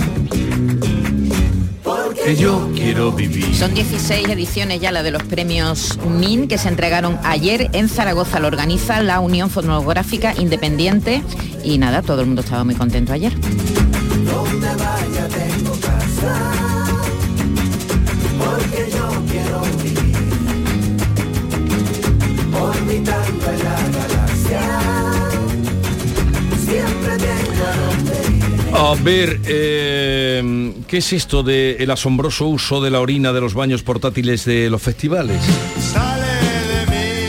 Que yo quiero vivir. Son 16 ediciones ya la de los premios MIN que se entregaron ayer en Zaragoza. Lo organiza la Unión Fonográfica Independiente y nada, todo el mundo estaba muy contento ayer. Donde vaya tengo casa, porque yo quiero vivir orbitando en la galaxia. Siempre tengo a donde ir. A ver, ¿qué es esto del asombroso uso de la orina de los baños portátiles de los festivales? Sale de mí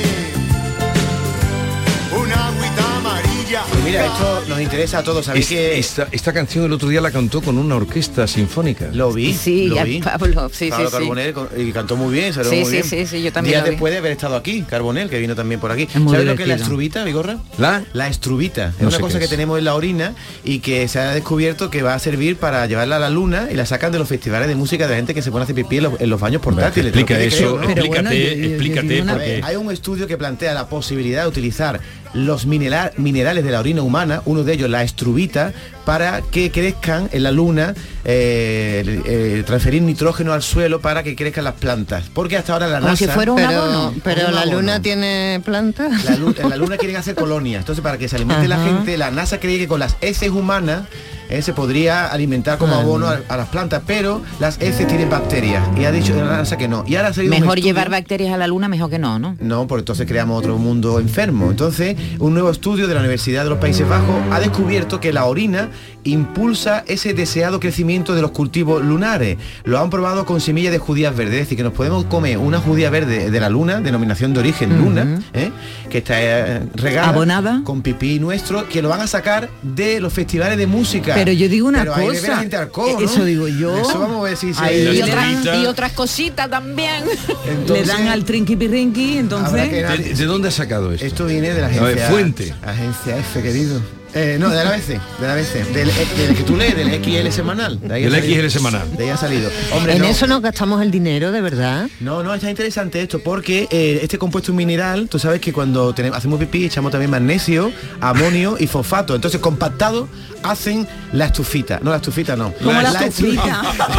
una agüita amarilla. Mira, esto nos interesa a todos. ¿Sabéis que esta canción el otro día la cantó con una orquesta sinfónica? Lo vi. Sí, lo vi. Pablo, sí, Pablo sí, Carbonell, y cantó muy bien, salió sí, muy bien. Sí, yo también. Días lo vi. después de haber estado aquí, Carbonell, que vino también por aquí. Es muy ¿Sabes lo que es la divertido. estrubita, Vigorra? La estrubita. Es No una sé cosa qué que es. tenemos en la orina y que se ha descubierto que va a servir para llevarla a la luna y la sacan de los festivales de música de la gente que se pone a hacer pipí en los baños portátiles. Explica Te lo eso, creo, ¿no? explícate, A porque ver, hay un estudio que plantea la posibilidad de utilizar los minerales de la orina humana, uno de ellos la estrubita, para que crezcan en la luna, transferir nitrógeno al suelo para que crezcan las plantas. Porque hasta ahora la Como NASA... si fuera un abono. Pero Un la abono. luna tiene planta. En la luna quieren hacer colonias. Entonces, para que se alimente la gente, la NASA cree que con las heces humanas se podría alimentar como abono a las plantas, pero las heces tienen bacterias. Y ha dicho la NASA que no. Y ahora ha salido un Mejor estudio. llevar bacterias a la luna, mejor que no, ¿no? No, porque entonces creamos otro mundo enfermo. Entonces, un nuevo estudio de la Universidad de los Países Bajos ha descubierto que la orina impulsa ese deseado crecimiento de los cultivos lunares. Lo han probado con semillas de judías verdes, es decir, que nos podemos comer una judía verde de la luna, denominación de origen luna, que está regada, abonada, con pipí nuestro, que lo van a sacar de los festivales de música. Pero yo digo una Pero ahí bebe cosa, la gente alcohol, ¿no? eso digo yo. Eso vamos a ver si Ahí y otras cositas también. Entonces, le dan al trinqui pirrinqui, entonces. ¿De dónde ha sacado esto? Esto viene de la A ver, agencia fuente. Agencia F, querido. No, de la ABC, del que tú lees, del XL semanal. De ahí Del ha salido. XL semanal. De ahí ha salido. Hombre, En no. eso nos gastamos el dinero, de verdad. No, está interesante esto, porque este compuesto mineral, tú sabes que cuando hacemos pipí echamos también magnesio, amonio y fosfato. Entonces, compactados hacen la estufita. No, la estufita no. Como la estufita.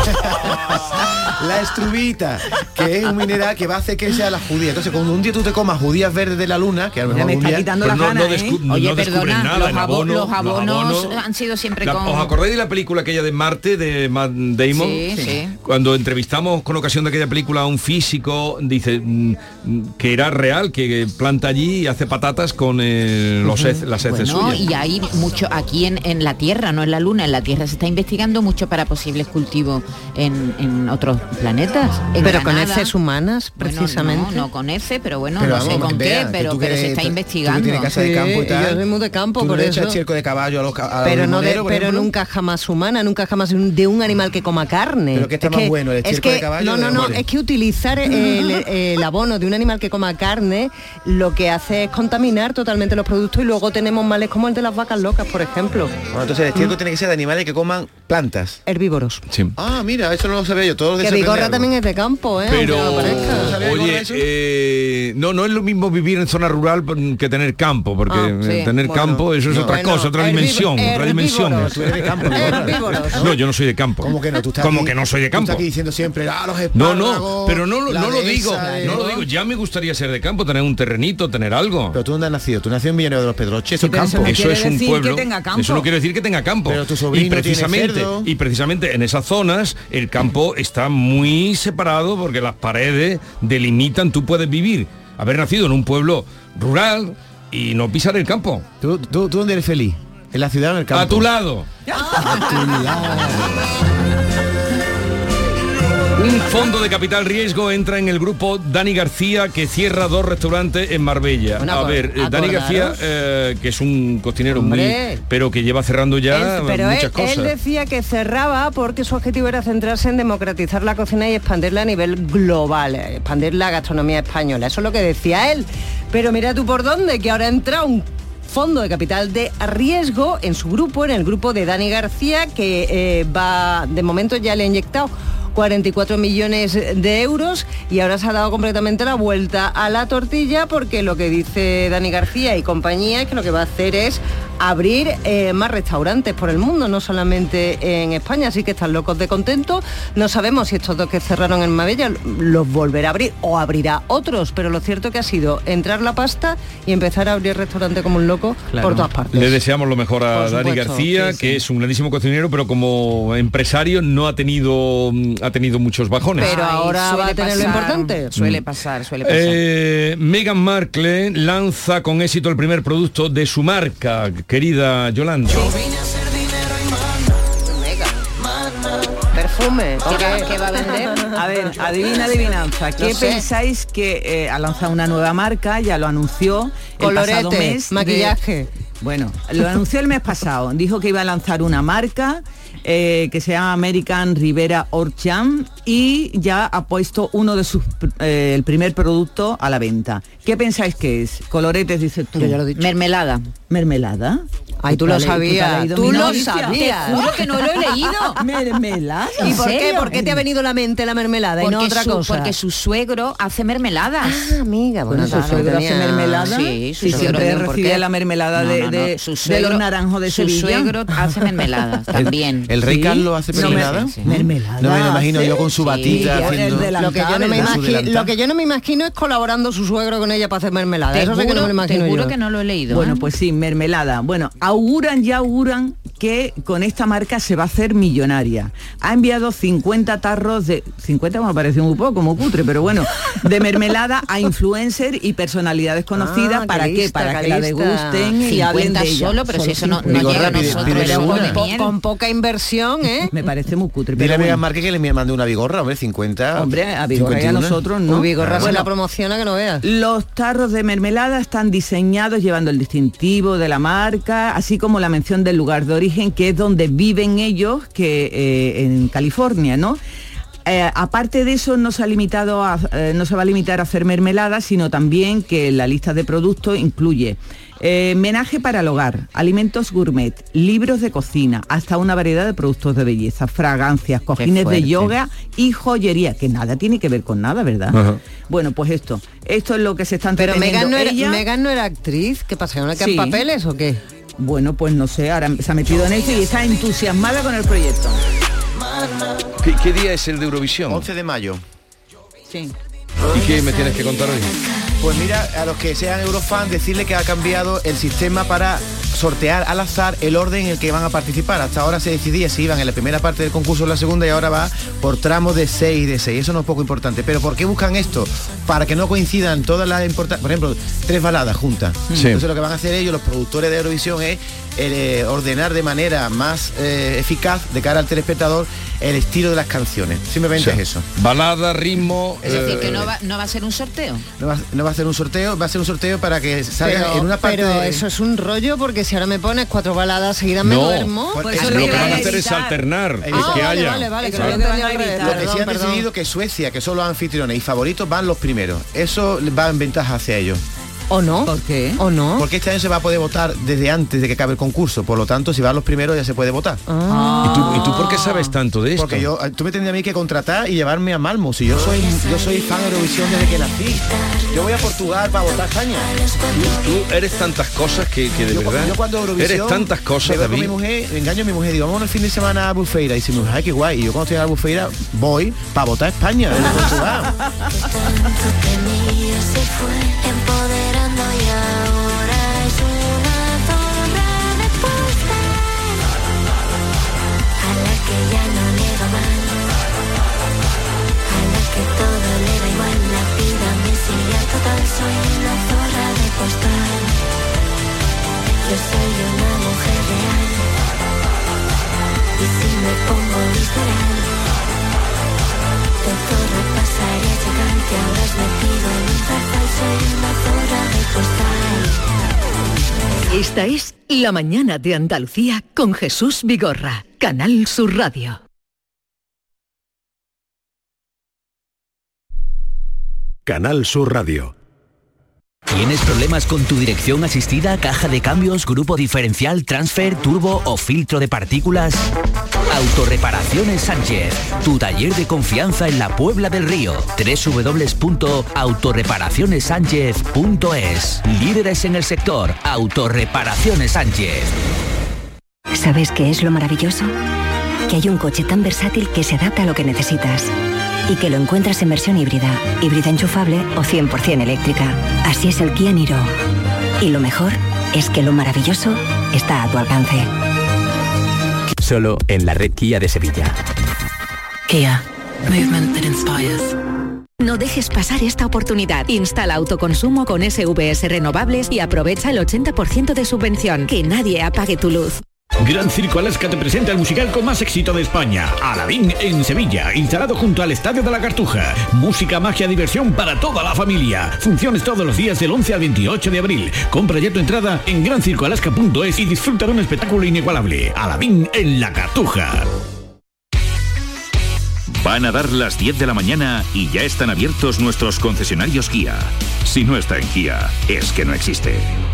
La estrubita, que es un mineral que va a hacer que sea la judía. Entonces, cuando un día tú te comas judías verdes de la luna, que a lo mejor me un está día... quitando la gana, Oye, no descubren perdona, nada, los, el abono, los abonos abonos. han sido siempre ¿Os con... acordáis de la película aquella de Marte de Matt Damon? Sí. Cuando entrevistamos con ocasión de aquella película a un físico, dice que era real, que planta allí y hace patatas con las heces Bueno, suyas. y hay mucho aquí en la Tierra, no en la Luna, en la Tierra se está investigando mucho para posibles cultivos en otros planetas. En Pero con Granada. heces humanas, Bueno, precisamente. no con heces, pero bueno, Pero no sé vamos, con vea, qué, que pero tú que se está tú investigando. tienes casa de campo y tal. Yo soy muy de campo, Tú por le eso. echas circo de caballo a los Pero no limoneros, por pero ejemplo. nunca jamás humana, nunca jamás de un animal que coma carne. Pero que está más bueno, el es circo que, de caballo no, de no, los no, moles. es que utilizar el abono de un animal que coma carne lo que hace es contaminar totalmente los productos y luego tenemos males como el de las vacas locas, por ejemplo. Bueno, entonces el estiércol tiene que ser de animales que coman plantas. Herbívoros. Sí. Ah, mira, eso no lo sabía yo. Todos los días Que se aprende Vigorra algo. también es de campo, Pero, aunque no parezca. ¿Sabía oye, eso? no es lo mismo vivir en zona rural que tener campo, porque sí. tener Bueno, campo, eso es otra cosa, otra dimensión, otra dimensión. herbívoros. Tú eres de campo, Vigorra. Herbívoros. No, yo no soy de campo. ¿Cómo que no? Tú estás ¿Cómo aquí- que no soy de tú estás campo? aquí diciendo siempre, los No, espárragos, pero no lo digo, dehesa, no lo digo. Ya me gustaría ser de campo, tener un terrenito, tener algo. Pero tú dónde has nacido, tú nacido en Villanueva de los Pedroches, eso es pero campo. no Eso quiere es un decir pueblo. que tenga campo. Eso no quiere decir que tenga campo. Pero tu sobrino y precisamente en esas zonas el campo está muy separado porque las paredes delimitan. Tú puedes vivir, haber nacido en un pueblo rural y no pisar el campo. ¿Tú dónde eres feliz? ¿En la ciudad o en el campo? A tu lado. Un fondo de capital riesgo entra en el grupo Dani García, que cierra 2 restaurantes en Marbella. Bueno, a ver, Dani García, que es un cocinero pero que lleva cerrando ya muchas cosas. Él decía que cerraba porque su objetivo era centrarse en democratizar la cocina y expandirla a nivel global, expandir la gastronomía española. Eso es lo que decía él. Pero mira tú por dónde, que ahora entra un fondo de capital de riesgo en su grupo, en el grupo de Dani García, que de momento ya le ha inyectado 44 millones de euros y ahora se ha dado completamente la vuelta a la tortilla, porque lo que dice Dani García y compañía es que lo que va a hacer es abrir más restaurantes por el mundo, no solamente en España, así que están locos de contento. No sabemos si estos 2 que cerraron en Marbella los volverá a abrir o abrirá otros, pero lo cierto que ha sido entrar la pasta y empezar a abrir restaurantes como un loco por todas partes. Le deseamos lo mejor a Dani García, sí, que es un grandísimo cocinero, pero como empresario no ha tenido muchos bajones. Pero ahora va a tener lo importante. Suele pasar. Meghan Markle lanza con éxito el primer producto de su marca, querida Yolanda. Perfume. ¿Qué va a vender? A ver, adivinanza. ¿Qué pensáis que ha lanzado una nueva marca? Ya lo anunció el pasado mes. Maquillaje. Bueno, lo anunció el mes pasado. Dijo que iba a lanzar una marca que se llama American Rivera Orchard y ya ha puesto uno de el primer producto a la venta. ¿Qué pensáis que es? Coloretes, dices tú. Yo ya lo he dicho. Mermelada. ¿Mermelada? Ay, tú lo sabías. Tú lo sabías. Te juro que no lo he leído. ¿Mermelada? ¿Y por qué? ¿Por qué te ha venido a la mente la mermelada y no otra cosa? Porque su suegro hace mermeladas. Ah, amiga. Bueno, su suegro hace mermelada. Sí, su suegro recibía la mermelada de los naranjos de Sevilla. Su suegro hace mermeladas también. ¿El rey Carlos hace mermelada? Sí. Mermelada. No me lo imagino yo con su batita haciendo... Lo que yo no me imagino es colaborando su suegro con ella para hacer mermelada. Eso sí que no me lo imagino. Seguro que no lo he leído. Bueno, pues sí, mermelada. Bueno, auguran que con esta marca se va a hacer millonaria. Ha enviado 50 tarros de... 50 me parece un poco como cutre, pero bueno, de mermelada a influencers y personalidades conocidas. ¿Para qué? Para que la degusten y hablen de ella. Solo, pero si eso no llega a nosotros. Con poca inversión, ¿eh? Me parece muy cutre. Dile a Meghan Markle que le mande una Bigorra, hombre, 50. Hombre, a Bigorra y a nosotros no. Bigorra se la promociona que no veas. Los tarros de mermelada están diseñados llevando el distintivo de la marca, así como la mención del lugar de origen, que es donde viven ellos, que en California, ¿no? Aparte de eso, no se va a limitar a hacer mermelada, sino también que la lista de productos incluye menaje para el hogar, alimentos gourmet, libros de cocina, hasta una variedad de productos de belleza, fragancias, cojines de yoga y joyería, que nada tiene que ver con nada, ¿verdad? Uh-huh. Bueno, pues esto es lo que se está entreteniendo. Pero Meghan no era actriz, ¿qué pasa? ¿No le quedan papeles o qué? Bueno, pues no sé, ahora se ha metido en esto y está entusiasmada con el proyecto. ¿Qué día es el de Eurovisión? 11 de mayo. Sí. ¿Y qué me tienes que contar hoy? Pues mira, a los que sean eurofans, decirle que ha cambiado el sistema para sortear al azar el orden en el que van a participar. Hasta ahora se decidía si iban en la primera parte del concurso o en la segunda, y ahora va por tramos de 6 de 6. Eso no es poco importante. Pero ¿por qué buscan esto? Para que no coincidan todas las importantes, por ejemplo, 3 baladas juntas. Sí. Entonces lo que van a hacer ellos, los productores de Eurovisión, es ordenar de manera más eficaz de cara al telespectador el estilo de las canciones. Simplemente es eso. Balada, ritmo... Es decir, que no va a ser un sorteo. No va a ser un sorteo, va a ser un sorteo para que salga en una parte... Pero eso es un rollo, porque si ahora me pones 4 baladas seguidas me duermo... Pues eso lo que van a hacer es alternar, que haya. Vale, lo que sí han decidido que Suecia, que son los anfitriones y favoritos, van los primeros. Eso va en ventaja hacia ellos. ¿O no? ¿Por qué? ¿O no? Porque este año se va a poder votar desde antes de que acabe el concurso. Por lo tanto, si van los primeros ya se puede votar. ¿Y tú por qué sabes tanto de esto? Porque tú me tendrías a mí que contratar y llevarme a Malmo. Si yo soy fan de Eurovisión desde que nací. Yo voy a Portugal para votar a España. Tú eres tantas cosas que de verdad... Yo cuando Eurovisión... Eres tantas cosas, David. Mi mujer, engaño a mi mujer, digo, vamos el fin de semana a Bufeira. Y dice, mi mujer, ay, qué guay. Y yo cuando estoy en la Bufeira voy para votar a España desde Portugal. Soy una zorra de postal. Yo soy una mujer real. Y si me pongo visceral, intento repasar y llegarte habrás metido en un zarzal. Soy una zorra de postal. Esta es La Mañana de Andalucía con Jesús Vigorra, Canal Sur Radio. Canal Sur Radio. ¿Tienes problemas con tu dirección asistida, caja de cambios, grupo diferencial, transfer, turbo o filtro de partículas? Autorreparaciones Sánchez, tu taller de confianza en la Puebla del Río. www.autorreparacionessánchez.es. Líderes en el sector, Autorreparaciones Sánchez. ¿Sabes qué es lo maravilloso? Que hay un coche tan versátil que se adapta a lo que necesitas. Y que lo encuentras en versión híbrida enchufable o 100% eléctrica. Así es el Kia Niro. Y lo mejor es que lo maravilloso está a tu alcance. Solo en la red Kia de Sevilla. Kia. Movement that inspires. No dejes pasar esta oportunidad. Instala autoconsumo con SVS renovables y aprovecha el 80% de subvención. Que nadie apague tu luz. Gran Circo Alaska te presenta el musical con más éxito de España, Aladín en Sevilla, instalado junto al Estadio de la Cartuja. Música, magia, diversión para toda la familia. Funciones todos los días del 11 al 28 de abril. Compra ya tu entrada en grancircoalaska.es y disfruta de un espectáculo inigualable. Aladín en la Cartuja. Van a dar las 10 de la mañana y ya están abiertos nuestros concesionarios Kia. Si no está en Kia, es que no existe.